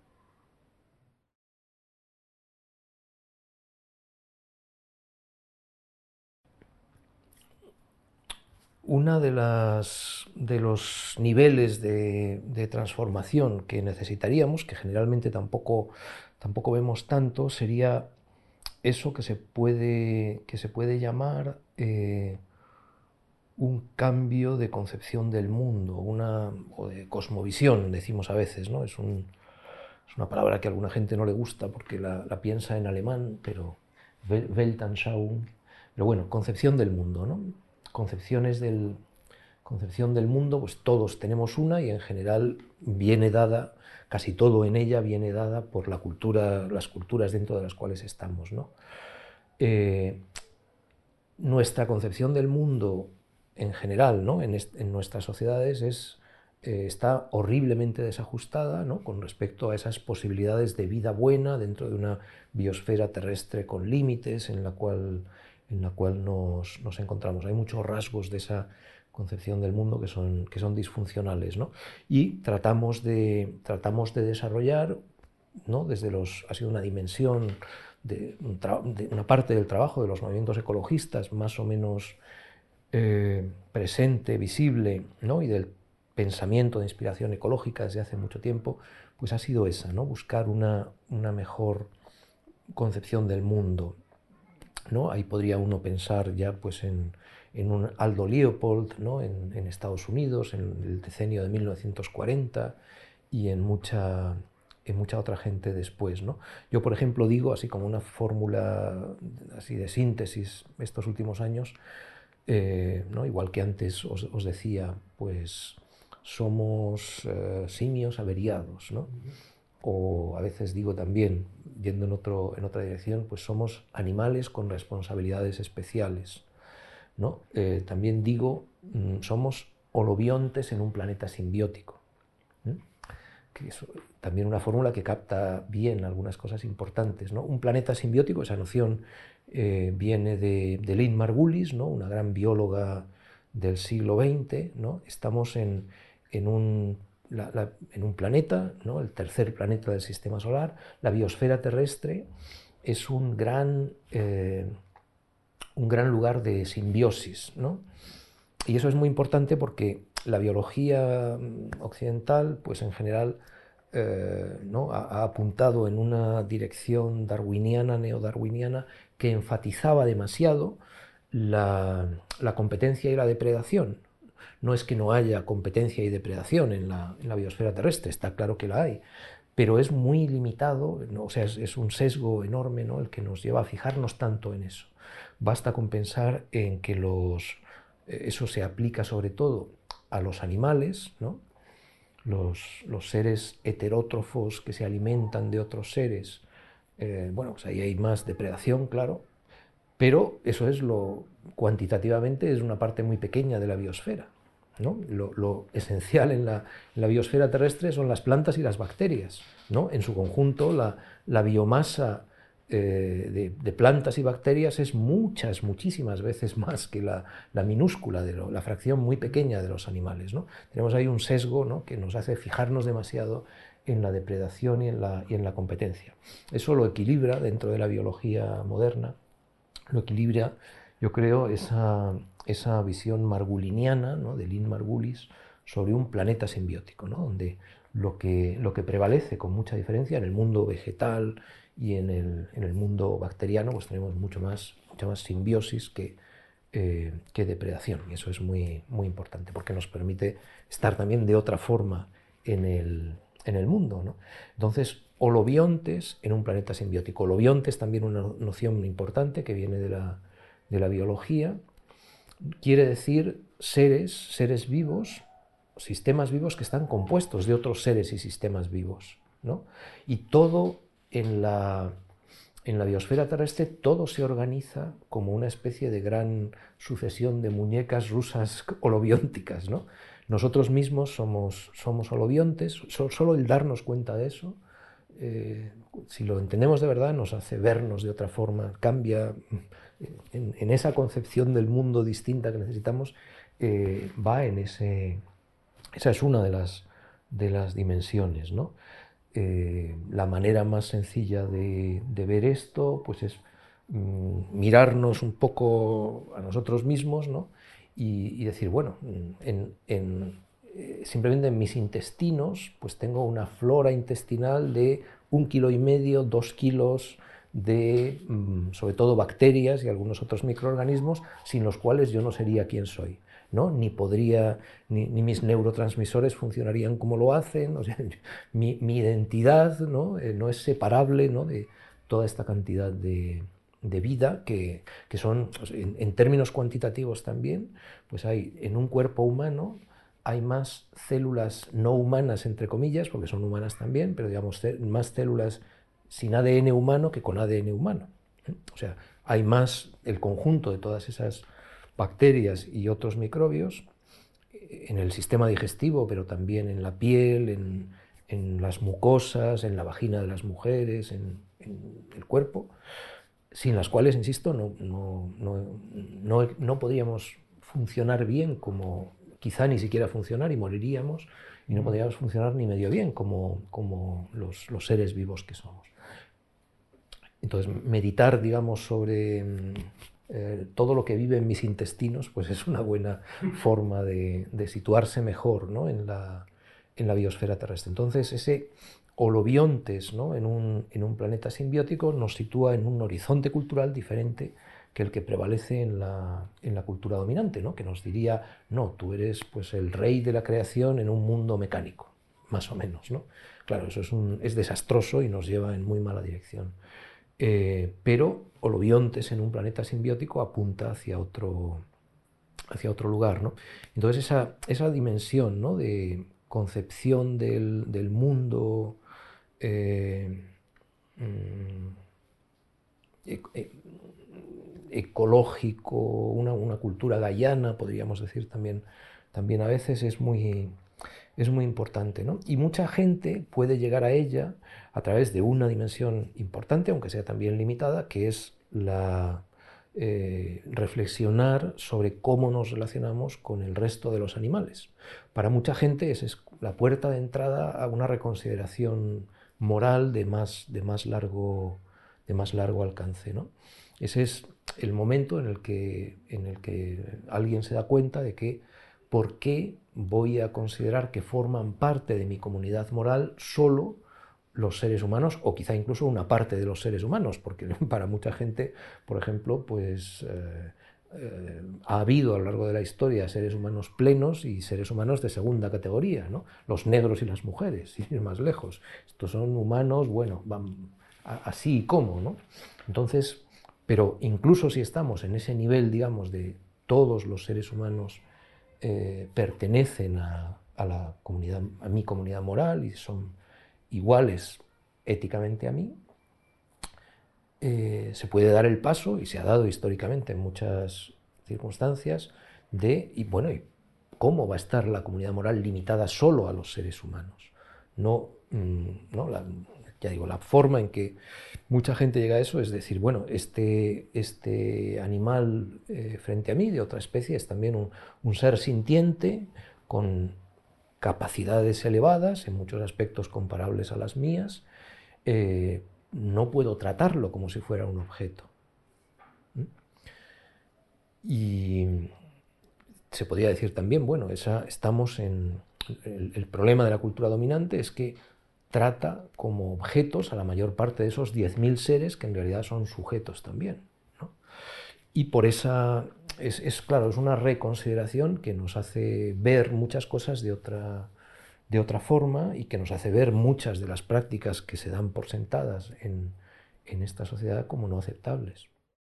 Una de las de los niveles de, de transformación que necesitaríamos, que generalmente tampoco, tampoco vemos tanto, sería eso que se puede, que se puede llamar eh, un cambio de concepción del mundo, una, o de cosmovisión, decimos a veces, ¿no? Es, un, es una palabra que a alguna gente no le gusta porque la, la piensa en alemán, pero Weltanschauung, pero bueno, concepción del mundo, ¿no? Concepciones del, concepción del mundo, pues todos tenemos una y en general viene dada, casi todo en ella viene dada por la cultura, las culturas dentro de las cuales estamos, ¿no? Eh, nuestra concepción del mundo en general, ¿no? en, en nuestras sociedades es, eh, está horriblemente desajustada, ¿no? Con respecto a esas posibilidades de vida buena dentro de una biosfera terrestre con límites en la cual, en la cual nos, nos encontramos. Hay muchos rasgos de esa concepción del mundo que son, que son disfuncionales, ¿no? Y tratamos de, tratamos de desarrollar, ¿no? Desde los, ha sido una dimensión de, un de una parte del trabajo de los movimientos ecologistas más o menos eh, presente, visible, ¿no? Y del pensamiento de inspiración ecológica desde hace mucho tiempo, pues ha sido esa, ¿no? Buscar una, una mejor concepción del mundo, ¿no? Ahí podría uno pensar ya pues en, en un Aldo Leopold, ¿no? en, en Estados Unidos, en el decenio de mil novecientos cuarenta y en mucha, en mucha otra gente después, ¿no? Yo, por ejemplo, digo, así como una fórmula así de síntesis estos últimos años, eh, ¿no? Igual que antes os, os decía, pues somos eh, simios averiados, ¿no? O a veces digo también, yendo en, otro, en otra dirección, pues somos animales con responsabilidades especiales, ¿no? Eh, también digo, mmm, somos holobiontes en un planeta simbiótico, ¿eh? Que es también una fórmula que capta bien algunas cosas importantes, ¿no? Un planeta simbiótico, esa noción eh, viene de, de Lynn Margulis, ¿no? Una gran bióloga del siglo veinte, ¿no? Estamos en, en un La, la, en un planeta, ¿no? El tercer planeta del sistema solar, la biosfera terrestre es un gran, eh, un gran lugar de simbiosis, ¿no? Y eso es muy importante porque la biología occidental, pues en general, eh, ¿no? ha, ha apuntado en una dirección darwiniana, neodarwiniana, que enfatizaba demasiado la, la competencia y la depredación. No es que no haya competencia y depredación en la, en la biosfera terrestre, está claro que la hay, pero es muy limitado, ¿no? O sea, es, es un sesgo enorme, ¿no? El que nos lleva a fijarnos tanto en eso. Basta con pensar en que los, eso se aplica sobre todo a los animales, ¿no? Los, los seres heterótrofos que se alimentan de otros seres, eh, bueno, pues ahí hay más depredación, claro, pero eso es lo, cuantitativamente es una parte muy pequeña de la biosfera, ¿no? Lo, lo esencial en la, en la biosfera terrestre son las plantas y las bacterias, ¿no? En su conjunto, la, la biomasa eh, de, de plantas y bacterias es muchas, muchísimas veces más que la, la minúscula, de lo, la fracción muy pequeña de los animales, ¿no? Tenemos ahí un sesgo, ¿no? Que nos hace fijarnos demasiado en la depredación y en la, y en la competencia. Eso lo equilibra dentro de la biología moderna, lo equilibra, yo creo, esa, esa visión marguliniana, ¿no? De Lynn Margulis sobre un planeta simbiótico, ¿no? Donde lo que, lo que prevalece con mucha diferencia en el mundo vegetal y en el, en el mundo bacteriano, pues tenemos mucho más, mucha más simbiosis que, eh, que depredación, y eso es muy, muy importante porque nos permite estar también de otra forma en el, en el mundo, ¿no? Entonces, holobiontes en un planeta simbiótico. Holobionte es también una noción importante que viene de la, de la biología. Quiere decir seres, seres vivos, sistemas vivos que están compuestos de otros seres y sistemas vivos, ¿no? Y todo en la, en la biosfera terrestre, todo se organiza como una especie de gran sucesión de muñecas rusas holobiónticas, ¿no? Nosotros mismos somos, somos holobiontes, solo el darnos cuenta de eso, eh, si lo entendemos de verdad, nos hace vernos de otra forma, cambia en, en esa concepción del mundo distinta que necesitamos, eh, va en ese... Esa es una de las, de las dimensiones, ¿no? Eh, la manera más sencilla de, de ver esto, pues es mm, mirarnos un poco a nosotros mismos, ¿no? y, y decir, bueno, en, en, eh, simplemente en mis intestinos, pues tengo una flora intestinal de un kilo y medio, dos kilos de, mm, sobre todo, bacterias y algunos otros microorganismos, sin los cuales yo no sería quien soy, ¿no? Ni podría, ni, ni mis neurotransmisores funcionarían como lo hacen, o sea, mi, mi identidad, ¿no? Eh, no es separable, ¿no? de toda esta cantidad de, de vida que, que son, pues, en, en términos cuantitativos también, pues hay en un cuerpo humano hay más células no humanas, entre comillas, porque son humanas también, pero digamos más células sin A D N humano que con A D N humano. O sea, hay más el conjunto de todas esas bacterias y otros microbios en el sistema digestivo, pero también en la piel, en, en las mucosas, en la vagina de las mujeres, en, en el cuerpo, sin las cuales, insisto, no, no, no, no, no podríamos funcionar bien, como quizá ni siquiera funcionar, y moriríamos, y no podríamos funcionar ni medio bien como, como los, los seres vivos que somos. Entonces, meditar, digamos, sobre eh, todo lo que vive en mis intestinos, pues es una buena forma de, de situarse mejor, ¿no? en, la, en la biosfera terrestre. Entonces, ese holobiontes, ¿no? en, un, en un planeta simbiótico nos sitúa en un horizonte cultural diferente que el que prevalece en la, en la cultura dominante, ¿no? que nos diría, no, tú eres pues, el rey de la creación en un mundo mecánico, más o menos, ¿no? Claro, eso es, un, es desastroso y nos lleva en muy mala dirección. Eh, pero holobiontes en un planeta simbiótico apunta hacia otro, hacia otro lugar, ¿no? Entonces esa, esa dimensión, ¿no? de concepción del, del mundo eh, e, e, ecológico, una, una cultura gaiana, podríamos decir también, también a veces es muy, es muy importante, ¿no? Y mucha gente puede llegar a ella a través de una dimensión importante, aunque sea también limitada, que es la eh, reflexionar sobre cómo nos relacionamos con el resto de los animales. Para mucha gente esa es la puerta de entrada a una reconsideración moral de más, de más, largo, de más largo alcance, ¿no? Ese es el momento en el que, en el que alguien se da cuenta de que ¿por qué voy a considerar que forman parte de mi comunidad moral solo los seres humanos, o quizá incluso una parte de los seres humanos? Porque para mucha gente, por ejemplo, pues eh, eh, ha habido a lo largo de la historia seres humanos plenos y seres humanos de segunda categoría, ¿no? Los negros y las mujeres, sin ir más lejos. Estos son humanos, bueno, van así y como, ¿no? Entonces, pero incluso si estamos en ese nivel, digamos, de todos los seres humanos Eh, pertenecen a, a, la comunidad, a mi comunidad moral y son iguales éticamente a mí, eh, se puede dar el paso, y se ha dado históricamente en muchas circunstancias, de, y bueno, ¿y cómo va a estar la comunidad moral limitada solo a los seres humanos? No, mmm, no la, ya digo, la forma en que mucha gente llega a eso es decir, bueno, este, este animal eh, frente a mí, de otra especie, es también un, un ser sintiente con capacidades elevadas, en muchos aspectos comparables a las mías. Eh, no puedo tratarlo como si fuera un objeto. Y se podría decir también, bueno, esa, estamos en, El, el problema de la cultura dominante es que trata como objetos a la mayor parte de esos diez mil seres que en realidad son sujetos también, ¿no? Y por esa, es, es claro, es una reconsideración que nos hace ver muchas cosas de otra, de otra forma y que nos hace ver muchas de las prácticas que se dan por sentadas en, en esta sociedad como no aceptables.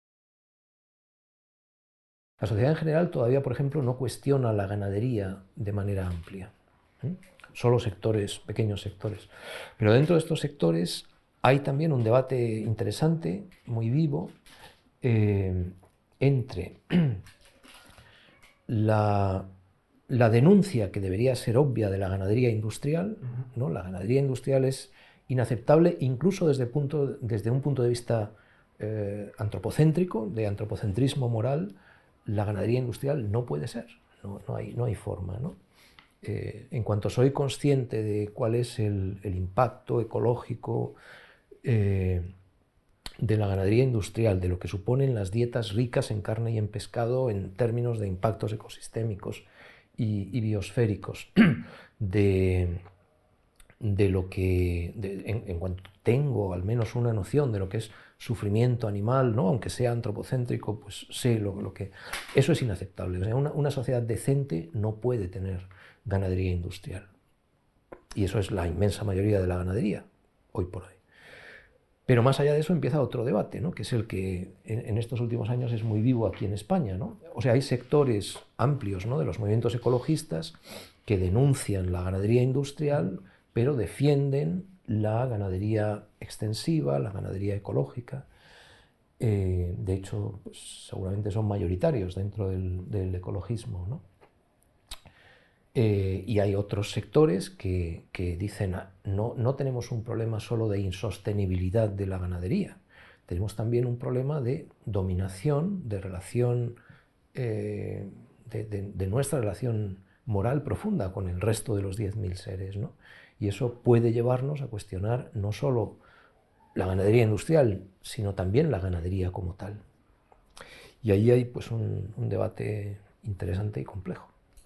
La sociedad en general todavía, por ejemplo, no cuestiona la ganadería de manera amplia, ¿eh? Solo sectores, pequeños sectores. Pero dentro de estos sectores hay también un debate interesante, muy vivo, eh, entre la, la denuncia que debería ser obvia de la ganadería industrial, ¿no? La ganadería industrial es inaceptable incluso desde, punto, desde un punto de vista eh, antropocéntrico, de antropocentrismo moral. La ganadería industrial no puede ser, no, no, hay, no hay forma, ¿no? Eh, en cuanto soy consciente de cuál es el, el impacto ecológico eh, de la ganadería industrial, de lo que suponen las dietas ricas en carne y en pescado en términos de impactos ecosistémicos y, y biosféricos, de, de lo que, de, en, en cuanto tengo al menos una noción de lo que es sufrimiento animal, ¿no? Aunque sea antropocéntrico, pues sé lo, lo que... Eso es inaceptable. O sea, una, una sociedad decente no puede tener ganadería industrial. Y eso es la inmensa mayoría de la ganadería, hoy por hoy. Pero más allá de eso empieza otro debate, ¿no? Que es el que en, en estos últimos años es muy vivo aquí en España, ¿no? O sea, hay sectores amplios, ¿no?, de los movimientos ecologistas que denuncian la ganadería industrial, pero defienden la ganadería extensiva, la ganadería ecológica. Eh, de hecho, pues, seguramente son mayoritarios dentro del, del ecologismo, ¿no? Eh, y hay otros sectores que, que dicen, no, no tenemos un problema solo de insostenibilidad de la ganadería, tenemos también un problema de dominación, de relación, eh, de, de, de nuestra relación moral profunda con el resto de los diez mil seres, ¿no? Y eso puede llevarnos a cuestionar no solo la ganadería industrial, sino también la ganadería como tal. Y ahí hay pues un, un debate interesante y complejo.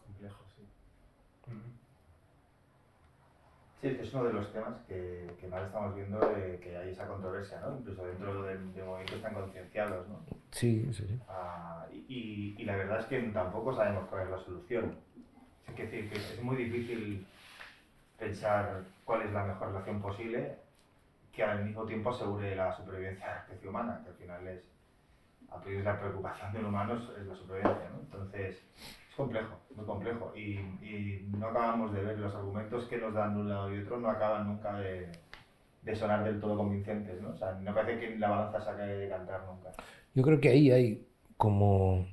Sí, es uno de los temas que, que más estamos viendo, de que hay esa controversia, ¿no? Incluso dentro de, de movimientos tan concienciados, ¿no? Sí, sí, sí. Ah, y, y la verdad es que tampoco sabemos cuál es la solución. Es decir, que es muy difícil pensar cuál es la mejor relación posible que al mismo tiempo asegure la supervivencia de la especie humana, que al final es, a priori, la preocupación del humano es la supervivencia, ¿no? Entonces, es complejo, muy complejo, y, y no acabamos de ver los argumentos que nos dan de un lado y otro, no acaban nunca de, de sonar del todo convincentes, ¿no? O sea, no parece que la balanza se acabe de cantar nunca. Yo creo que ahí hay como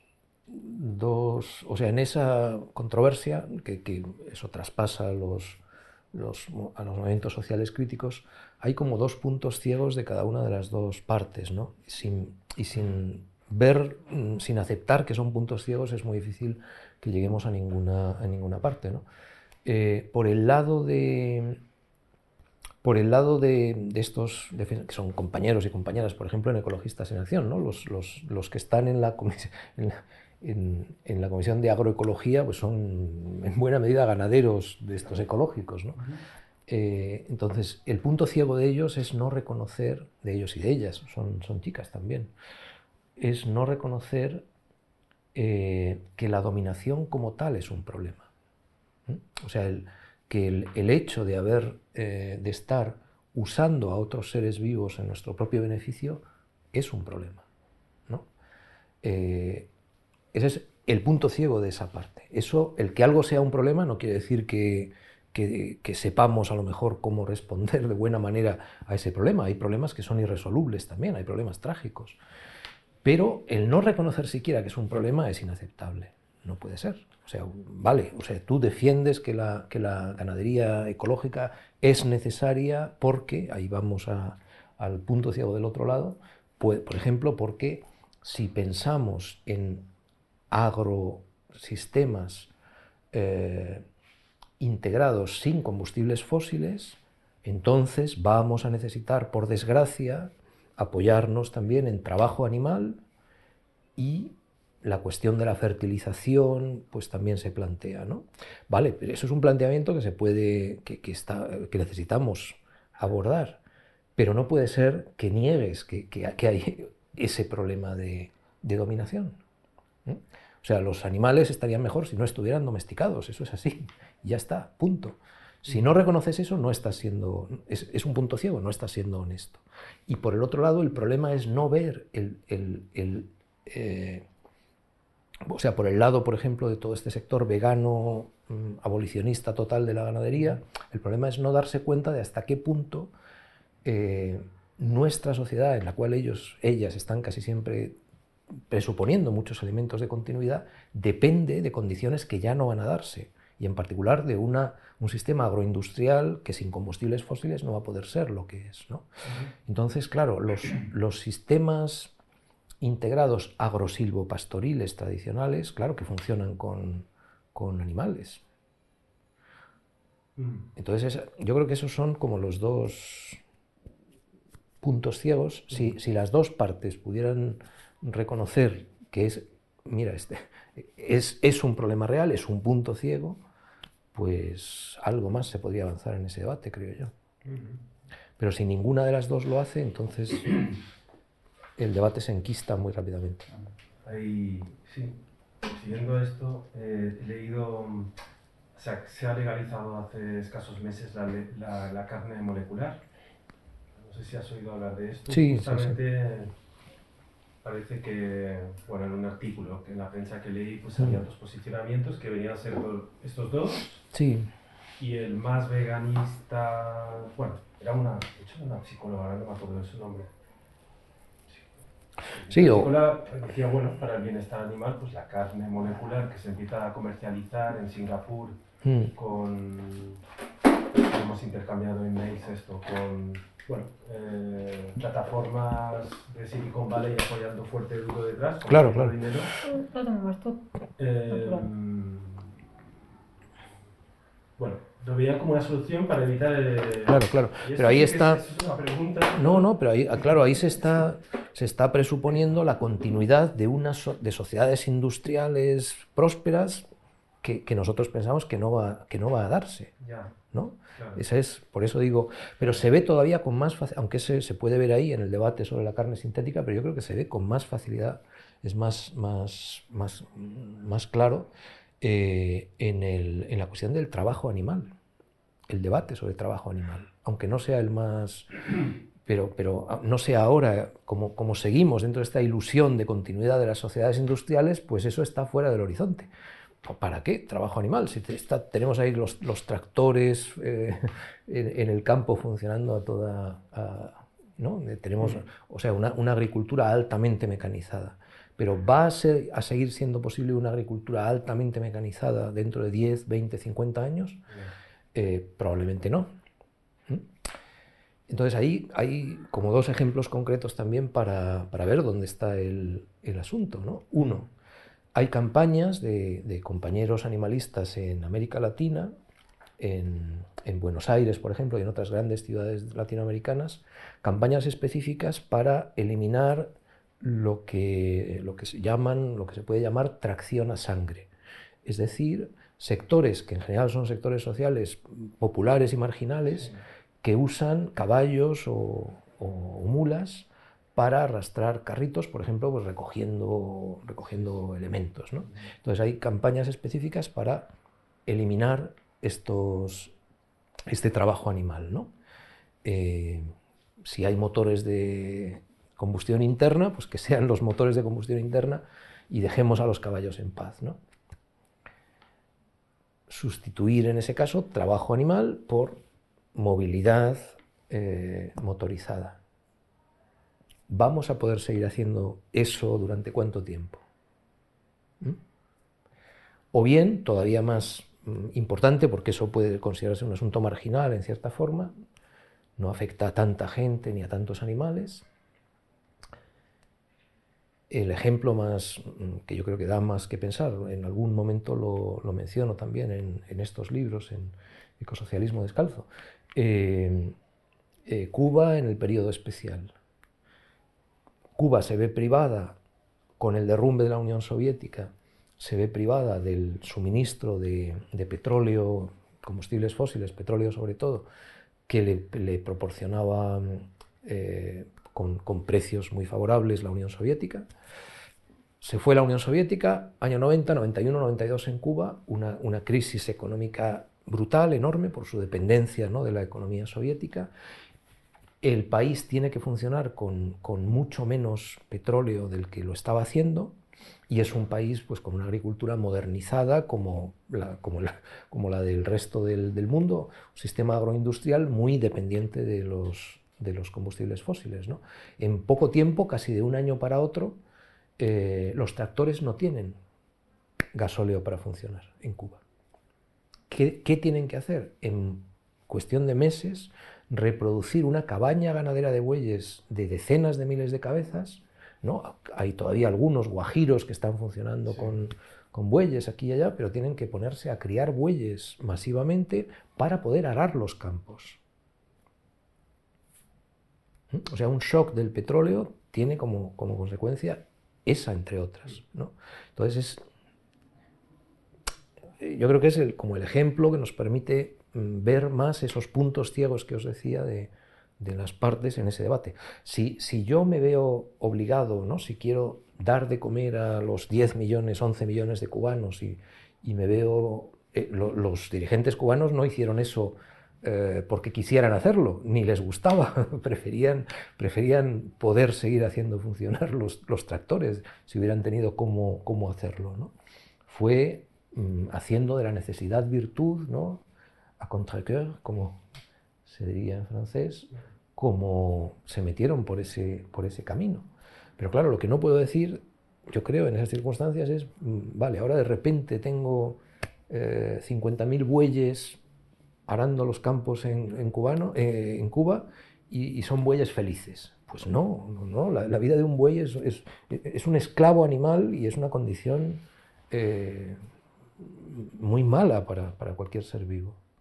dos, o sea, en esa controversia, que, que eso traspasa los, los, a los movimientos sociales críticos, hay como dos puntos ciegos de cada una de las dos partes, ¿no? Sin, y sin ver, sin aceptar que son puntos ciegos, es muy difícil que lleguemos a ninguna, a ninguna parte, ¿no? Eh, por el lado de... Por el lado de, de estos, de, que son compañeros y compañeras, por ejemplo, en Ecologistas en Acción, ¿no? los, los, los que están en la, en, la, en, en la Comisión de Agroecología, pues son en buena medida ganaderos de estos ecológicos, ¿no? Eh, entonces, el punto ciego de ellos es no reconocer, de ellos y de ellas, son, son chicas también, es no reconocer eh, que la dominación como tal es un problema. ¿Mm? O sea, el, que el, el hecho de haber, eh, de estar usando a otros seres vivos en nuestro propio beneficio es un problema, ¿no? Eh, ese es el punto ciego de esa parte. Eso, el que algo sea un problema no quiere decir que, que, que sepamos a lo mejor cómo responder de buena manera a ese problema. Hay problemas que son irresolubles también, hay problemas trágicos. Pero el no reconocer siquiera que es un problema es inaceptable. No puede ser. O sea, vale, o sea, tú defiendes que la, que la ganadería ecológica es necesaria porque, ahí vamos a, al punto ciego del otro lado, pues, por ejemplo, porque si pensamos en agrosistemas eh, integrados sin combustibles fósiles, entonces vamos a necesitar, por desgracia, apoyarnos también en trabajo animal y la cuestión de la fertilización pues también se plantea, ¿no? Vale, pero eso es un planteamiento que se puede, que, que, está, que necesitamos abordar, pero no puede ser que niegues que, que, que hay ese problema de, de dominación, ¿eh? O sea, los animales estarían mejor si no estuvieran domesticados, eso es así, ya está, punto. Si no reconoces eso, no estás siendo, es, es un punto ciego, no estás siendo honesto. Y por el otro lado, el problema es no ver el, el, el eh, o sea, por el lado, por ejemplo, de todo este sector vegano, mmm, abolicionista total de la ganadería, el problema es no darse cuenta de hasta qué punto eh, nuestra sociedad, en la cual ellos, ellas están casi siempre presuponiendo muchos elementos de continuidad, depende de condiciones que ya no van a darse, y en particular de una, un sistema agroindustrial que sin combustibles fósiles no va a poder ser lo que es, ¿no? Entonces, claro, los, los sistemas integrados agrosilvopastoriles tradicionales, claro que funcionan con, con animales. Entonces, yo creo que esos son como los dos puntos ciegos. Si, si las dos partes pudieran reconocer que es, mira, este, es, es un problema real, es un punto ciego, pues algo más se podría avanzar en ese debate, creo yo. Pero si ninguna de las dos lo hace, entonces el debate se enquista muy rápidamente. Ahí, sí, siguiendo esto, eh, he leído, se ha, se ha legalizado hace escasos meses la, la, la carne molecular. No sé si has oído hablar de esto. Sí, justamente sí, sí. Parece que, bueno, en un artículo que en la prensa que leí, pues había dos posicionamientos que venían a ser estos dos. Sí. Y el más veganista, bueno, era una, de hecho, una psicóloga, ahora no me acuerdo de su nombre. Sí, la o... psicóloga decía, bueno, para el bienestar animal, pues la carne molecular que se empieza a comercializar en Singapur mm. con, hemos intercambiado emails esto, con, bueno, eh, plataformas de Silicon Valley apoyando fuerte duro detrás, con Claro, claro. dinero. Eh, bueno, lo veía como una solución para evitar el... Claro, claro, pero ahí sí está... Es, es una pregunta, no, no, pero ahí, claro, ahí se está, se está presuponiendo la continuidad de, unas so de sociedades industriales prósperas que, que nosotros pensamos que no va, que no va a darse, ¿no? Claro. Esa es, por eso digo, pero se ve todavía con más facilidad, aunque se, se puede ver ahí en el debate sobre la carne sintética, pero yo creo que se ve con más facilidad, es más, más, más, más claro eh, en, el, en la cuestión del trabajo animal. El debate sobre el trabajo animal, aunque no sea el más, pero, pero no sea ahora, como, como seguimos dentro de esta ilusión de continuidad de las sociedades industriales, pues eso está fuera del horizonte. ¿Para qué trabajo animal? Si está, tenemos ahí los, los tractores eh, en, en el campo funcionando a toda... A, ¿no? Tenemos, o sea, una, una agricultura altamente mecanizada. Pero ¿va a, ser, a seguir siendo posible una agricultura altamente mecanizada dentro de diez, veinte, cincuenta años? Eh, probablemente no. Entonces ahí hay como dos ejemplos concretos también para, para ver dónde está el, el asunto, ¿no? Uno, hay campañas de, de compañeros animalistas en América Latina, en, en Buenos Aires, por ejemplo, y en otras grandes ciudades latinoamericanas, campañas específicas para eliminar lo que, lo que se llaman, lo que se puede llamar tracción a sangre. Es decir, sectores que en general son sectores sociales populares y marginales, sí, que usan caballos o, o mulas para arrastrar carritos, por ejemplo, pues recogiendo, recogiendo elementos, ¿no? Entonces hay campañas específicas para eliminar estos, este trabajo animal, ¿no? Eh, si hay motores de combustión interna, pues que sean los motores de combustión interna y dejemos a los caballos en paz, ¿no? Sustituir en ese caso trabajo animal por movilidad eh, motorizada. ¿Vamos a poder seguir haciendo eso durante cuánto tiempo? ¿Mm? O bien, todavía más mm, importante, porque eso puede considerarse un asunto marginal en cierta forma, no afecta a tanta gente ni a tantos animales. El ejemplo más, que yo creo que da más que pensar, en algún momento lo, lo menciono también en, en estos libros, en Ecosocialismo Descalzo, eh, eh, Cuba en el periodo especial. Cuba se ve privada con el derrumbe de la Unión Soviética se ve privada del suministro de, de petróleo, combustibles fósiles, petróleo sobre todo, que le, le proporcionaba eh, con, con precios muy favorables la Unión Soviética. Se fue la Unión Soviética, año noventa, noventa y uno, noventa y dos en Cuba, una, una crisis económica brutal, enorme, por su dependencia, ¿no?, de la economía soviética. El país tiene que funcionar con, con mucho menos petróleo del que lo estaba haciendo, y es un país pues, con una agricultura modernizada como la, como la, como la del resto del, del mundo, un sistema agroindustrial muy dependiente de los, de los combustibles fósiles, ¿no? En poco tiempo, casi de un año para otro, eh, los tractores no tienen gasóleo para funcionar en Cuba. ¿Qué, qué tienen que hacer? En cuestión de meses, reproducir una cabaña ganadera de bueyes de decenas de miles de cabezas, ¿no? Hay todavía algunos guajiros que están funcionando sí. con, con bueyes aquí y allá, pero tienen que ponerse a criar bueyes masivamente para poder arar los campos. O sea, un shock del petróleo tiene como, como consecuencia esa, entre otras, ¿no? Entonces, es, yo creo que es el, como el ejemplo que nos permite ver más esos puntos ciegos que os decía de, de las partes en ese debate. Si, si yo me veo obligado, ¿no?, si quiero dar de comer a los diez millones, once millones de cubanos y, y me veo... Eh, lo, los dirigentes cubanos no hicieron eso eh, porque quisieran hacerlo, ni les gustaba, preferían, preferían poder seguir haciendo funcionar los, los tractores si hubieran tenido cómo, cómo hacerlo, ¿no? Fue mm, haciendo de la necesidad virtud, ¿no?, a contre-cœur, como se diría en francés, como se metieron por ese, por ese camino. Pero claro, lo que no puedo decir, yo creo, en esas circunstancias es, vale, ahora de repente tengo eh, cincuenta mil bueyes arando los campos en, en, cubano, eh, en Cuba y, y son bueyes felices. Pues no, no, no. La, la vida de un buey es, es, es un esclavo animal y es una condición eh, muy mala para, para cualquier ser vivo.